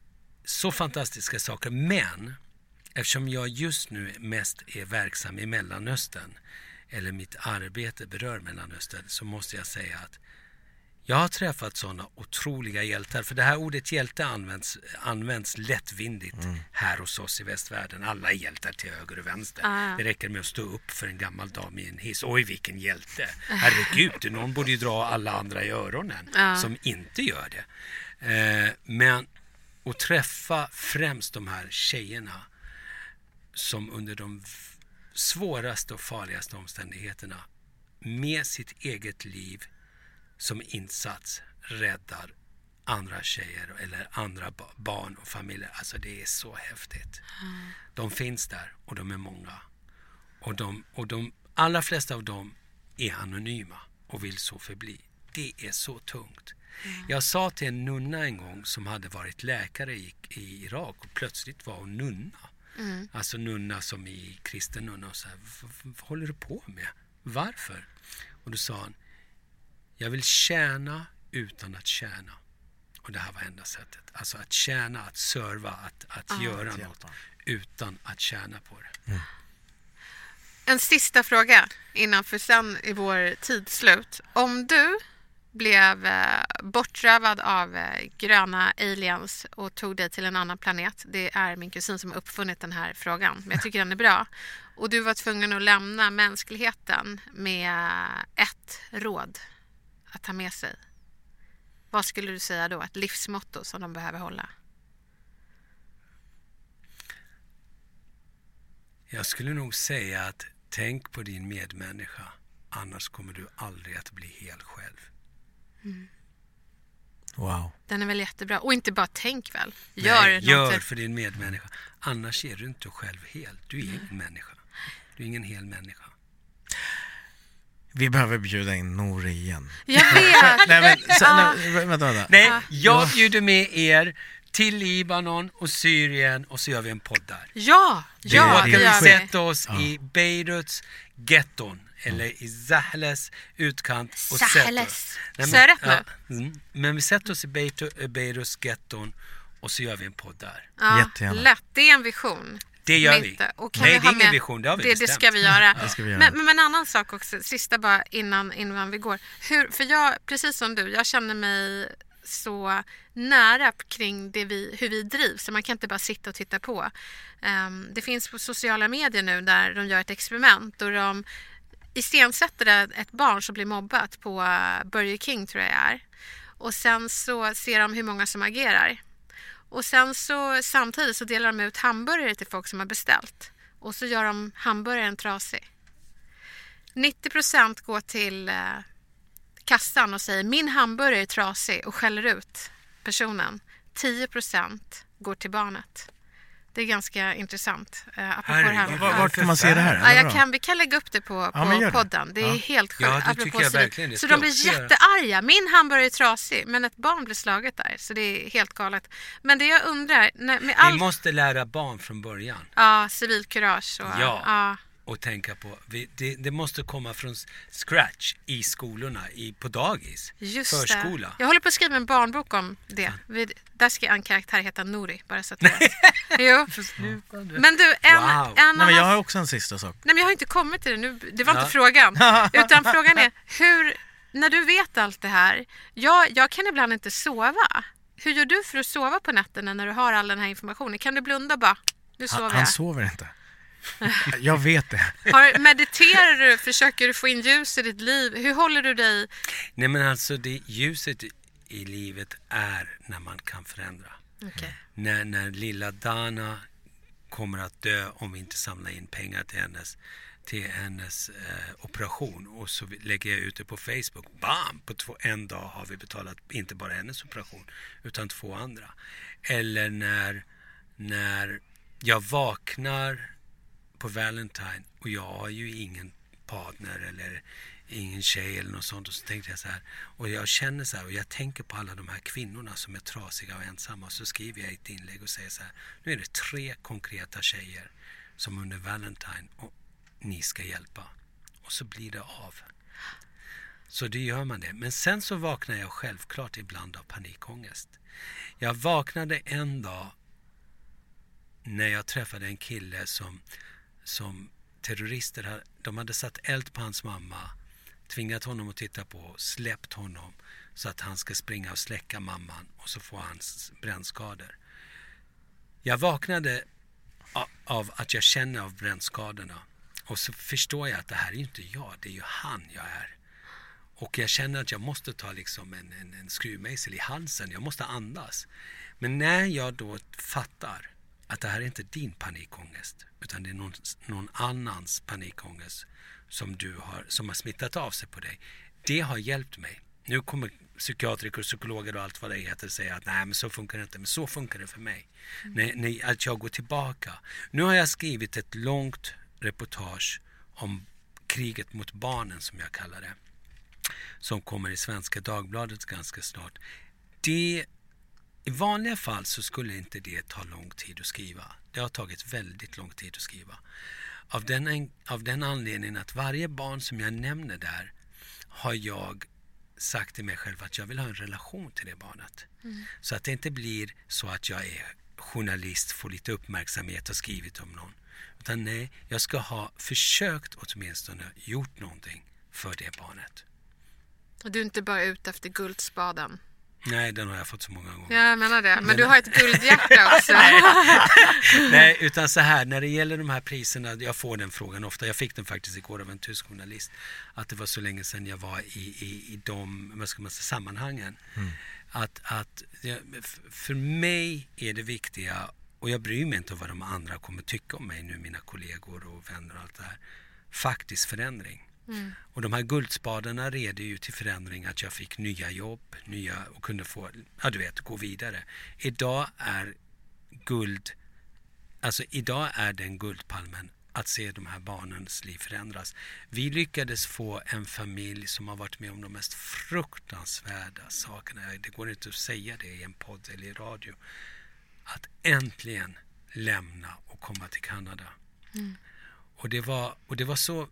så fantastiska saker. Men eftersom jag just nu mest är verksam i Mellanöstern, eller mitt arbete berör Mellanöstern, så måste jag säga att jag har träffat sådana otroliga hjältar. För det här ordet hjälte används, används lättvindigt mm. här hos oss i västvärlden. Alla är hjältar till höger och vänster. Ah. Det räcker med att stå upp för en gammal dam i en hiss. Oj, vilken hjälte. Herregud, någon borde ju dra alla andra i öronen ah. som inte gör det. Eh, men att träffa främst de här tjejerna som under de svåraste och farligaste omständigheterna med sitt eget liv som insats räddar andra tjejer eller andra barn och familjer. Alltså det är så häftigt. Mm. De finns där och de är många. Och de, och de allra flesta av dem är anonyma och vill så förbli. Det är så tungt. Mm. Jag sa till en nunna en gång som hade varit läkare i, i Irak och plötsligt var hon nunna. Mm. Alltså nunna som i kristen nunna. Och så här, vad håller du på med? Varför? Och då sa han, jag vill tjäna utan att tjäna. Och det här var enda sättet. Alltså att tjäna, att serva, att, att ah, göra något utan att tjäna på det. Mm. En sista fråga innan för sen i vår tid slut. Om du blev eh, bortrövad av eh, gröna aliens och tog dig till en annan planet. Det är min kusin som har uppfunnit den här frågan. Men jag tycker den är bra. Och du var tvungen att lämna mänskligheten med ett råd att ta med sig. Vad skulle du säga då? Ett livsmotto som de behöver hålla? Jag skulle nog säga att tänk på din medmänniska. Annars kommer du aldrig att bli hel själv. Mm. Wow. Den är väl jättebra. Och inte bara tänk väl. Gör, Nej, gör något. för din medmänniska. Annars är du inte själv hel. Du är mm. ingen människa. Du är ingen hel människa. Vi behöver bjuda in Nouri igen. Jag vet. Nej, men, så, ah. nej, vänta, vänta. Nej, jag bjuder med er till Libanon och Syrien och så gör vi en podd där. Ja, ja, det det vi gör vi. sätta oss ja. i Beiruts getton. Eller i Zahles utkant. Och Zahles. Nej, så är det ja, mm. Men vi sätter oss i Beiruts getton och så gör vi en podd där. Ja, jättegärna. Lätt, det är en vision. Det gör vi. Och Nej, vi det är ingen vision, det har vi det, bestämt. det ska vi göra. det ska vi göra. Men, men en annan sak också, sista bara innan, innan vi går. Hur, för jag, precis som du, jag känner mig så nära kring det vi, hur vi drivs. Så man kan inte bara sitta och titta på. Um, det finns på sociala medier nu där de gör ett experiment och de iscensätter ett barn som blir mobbat på Burger King tror jag är. Och sen så ser de hur många som agerar. Och sen så samtidigt så delar de ut hamburgare till folk som har beställt. Och så gör de hamburgaren trasig. nittio procent går till eh, kassan och säger min hamburgare är trasig och skäller ut personen. tio procent går till barnet. Det är ganska intressant. Uh, Herregud, var, vart kan man se det här? Ja, jag kan, vi kan lägga upp det på, på ja, podden. Det är ja. helt sjukt. Ja, det tycker jag verkligen. Det så de blir jättearga. Min hamburgare är trasig, men ett barn blir slaget där. Så det är helt galet. Men det jag undrar... När, med all... Vi måste lära barn från början. Ja, civilkurage. Och, ja. ja. Och tänka på, vi, det, det måste komma från scratch i skolorna, i, på dagis, Just förskola. Det. Jag håller på att skriva en barnbok om det. Vi, där ska en karaktär heta Nouri, bara så att du vet. Jo. Men du, en, wow. en Nej, men jag har också en sista sak. Nej, men jag har inte kommit till det nu. Det var ja. inte frågan. Utan frågan är, hur, när du vet allt det här, jag, jag kan ibland inte sova. Hur gör du för att sova på nätterna när du har all den här informationen? Kan du blunda bara? Nu sover han, jag. han sover inte. Jag vet det. Har, mediterar du? Försöker du få in ljus i ditt liv? Hur håller du dig? Nej, men alltså det ljuset i livet är när man kan förändra. Okay. När, när lilla Dana kommer att dö om vi inte samlar in pengar till hennes, till hennes eh, operation och så lägger jag ut det på Facebook. Bam! På två, en dag har vi betalat inte bara hennes operation utan två andra. Eller när, när jag vaknar på Valentine och jag har ju ingen partner eller ingen tjej eller något sånt, och så tänkte jag så här, och jag känner så här, och jag tänker på alla de här kvinnorna som är trasiga och ensamma, och så skriver jag ett inlägg och säger så här, nu är det tre konkreta tjejer som under Valentine och ni ska hjälpa, och så blir det av. Så det gör man det. Men sen så vaknar jag självklart ibland av panikångest. Jag vaknade en dag när jag träffade en kille som som terrorister, de hade satt eld på hans mamma, tvingat honom att titta på, släppt honom så att han ska springa och släcka mamman, och så får han brännskador. Jag vaknade av att jag känner av brännskadorna, och så förstår jag att det här är inte jag, det är ju han jag är. Och jag känner att jag måste ta liksom en, en, en skruvmejsel i halsen, jag måste andas. Men när jag då fattar att det här är inte din panikångest, utan det är någon, någon annans panikångest som, du har, som har smittat av sig på dig. Det har hjälpt mig. Nu kommer psykiatriker och psykologer och allt vad det heter säga att nej, men så funkar det inte. Men så funkar det för mig. Mm. När, när, att jag går tillbaka. Nu har jag skrivit ett långt reportage om kriget mot barnen, som jag kallar det. Som kommer i Svenska Dagbladet ganska snart. Det I vanliga fall så skulle inte det ta lång tid att skriva. Det har tagit väldigt lång tid att skriva. Av den, av den anledningen att varje barn som jag nämner där har jag sagt till mig själv att jag vill ha en relation till det barnet. Mm. Så att det inte blir så att jag är journalist, får lite uppmärksamhet och skrivit om någon. Utan nej, jag ska ha försökt åtminstone gjort någonting för det barnet. Och du är inte bara ute efter guldspaden? Nej, den har jag fått så många gånger. Ja, jag menar det. Men, Men du har ett guldhjärta också. Nej, utan så här, när det gäller de här priserna, jag får den frågan ofta. Jag fick den faktiskt igår av en tysk journalist. Att det var så länge sedan jag var i, i, i de, vad ska man säga, sammanhangen. Mm. Att, att för mig är det viktiga, och jag bryr mig inte om vad de andra kommer tycka om mig nu, mina kollegor och vänner och allt det här. Faktiskt förändring. Mm. Och de här guldspadarna redde ju till förändring, att jag fick nya jobb, nya, och kunde få, ja du vet, gå vidare. Idag är guld, alltså idag är den guldpalmen att se de här barnens liv förändras. Vi lyckades få en familj som har varit med om de mest fruktansvärda sakerna. Det går inte att säga det i en podd eller i radio. Att äntligen lämna och komma till Kanada. Mm. Och det var, och det var så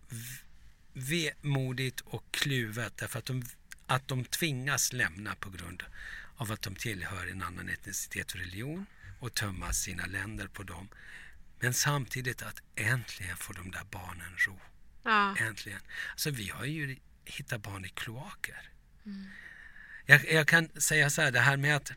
vemodigt och kluvet, därför att de, att de tvingas lämna på grund av att de tillhör en annan etnicitet och religion och tömma sina länder på dem. Men samtidigt att äntligen får de där barnen ro. Ja. Äntligen. Alltså vi har ju hittat barn i kloaker. Mm. Jag, jag kan säga så här, det här med att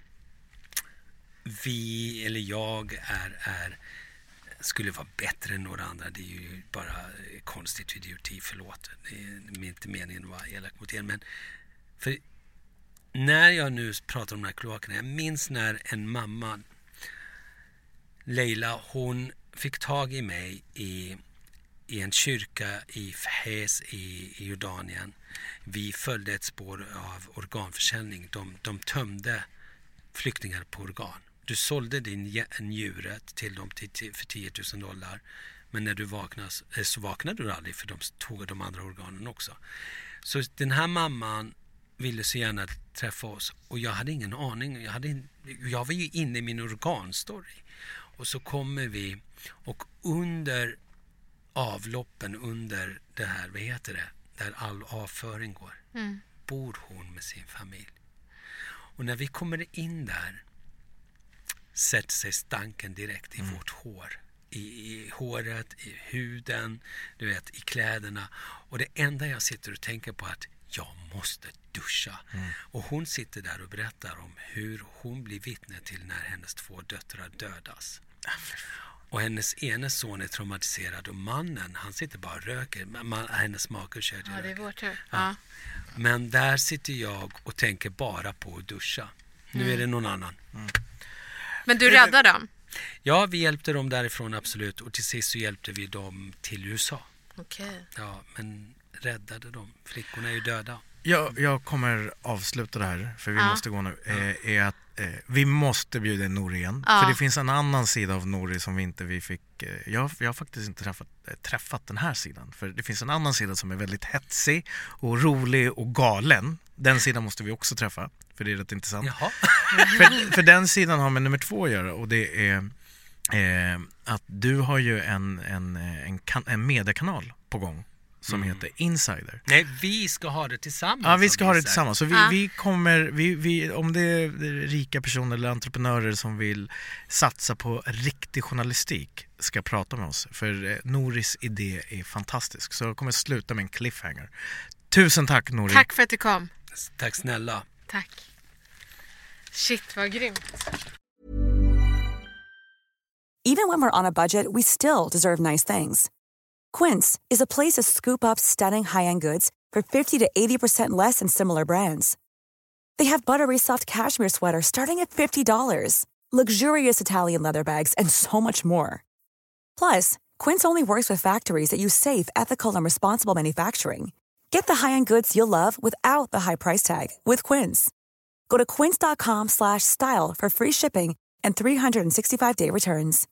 vi eller jag är, är skulle vara bättre än några andra, det är ju bara konstigt idioti, förlåt. Det är inte meningen att vara elak mot er, men för när jag nu pratar om de här kloakerna, jag minns när en mamma, Leila, hon fick tag i mig i, i en kyrka i Fez i, i Jordanien. Vi följde ett spår av organförsäljning. De, de tömde flyktingar på organ. Du sålde din njure till dem till, för tio tusen dollar. Men när du vaknas, så vaknade du aldrig, för de tog de andra organen också. Så den här mamman ville så gärna träffa oss. Och jag hade ingen aning. Jag, hade, jag var ju inne i min organstory. Och så kommer vi, och under avloppen, under det här, vad heter det, där all avföring går, mm. bor hon med sin familj. Och när vi kommer in där sätter sig stanken direkt i mm. vårt hår. I, I håret, i huden, du vet, i kläderna. Och det enda jag sitter och tänker på är att jag måste duscha. Mm. Och hon sitter där och berättar om hur hon blir vittne till när hennes två döttrar dödas. Och hennes ena son är traumatiserad, och mannen, han sitter bara och röker. Man, hennes make kör ja, det är vår tur. Ja. Ja. Men där sitter jag och tänker bara på att duscha. Nu mm. är det någon annan. Mm. Men du räddade dem? Ja, vi hjälpte dem därifrån, absolut. Och till sist så hjälpte vi dem till U S A. Okej. Ja, men räddade dem. Flickorna är ju döda. Jag, jag kommer avsluta det här, för vi Ja. måste gå nu. Eh, är att, eh, vi måste bjuda in Nouri igen. Ja. För det finns en annan sida av Nouri som vi inte vi fick... Eh, jag, jag har faktiskt inte träffat, eh, träffat den här sidan. För det finns en annan sida som är väldigt hetsig och rolig och galen. Den sidan måste vi också träffa, för det är rätt intressant. Jaha. För, för den sidan har med nummer två att göra, och det är eh, att du har ju en, en, en, kan, en mediekanal på gång som Mm. heter Insider. Nej, vi ska ha det tillsammans. Ja, vi som ska ha det säger. tillsammans. Så vi, Ja. vi kommer, vi, vi, om det är rika personer eller entreprenörer som vill satsa på riktig journalistik, ska prata med oss. För eh, Nouris idé är fantastisk. Så jag kommer sluta med en cliffhanger. Tusen tack, Nouri. Tack för att du kom. Tack snälla. Tack. Shit, vad grymt. Even when we're on a budget, we still deserve nice things. Quince is a place to scoop up stunning high-end goods for fifty to eighty percent less than similar brands. They have buttery soft cashmere sweaters starting at fifty dollars, luxurious Italian leather bags, and so much more. Plus, Quince only works with factories that use safe, ethical, and responsible manufacturing. Get the high-end goods you'll love without the high price tag with Quince. Go to quince dot com slash style for free shipping and three sixty-five day returns.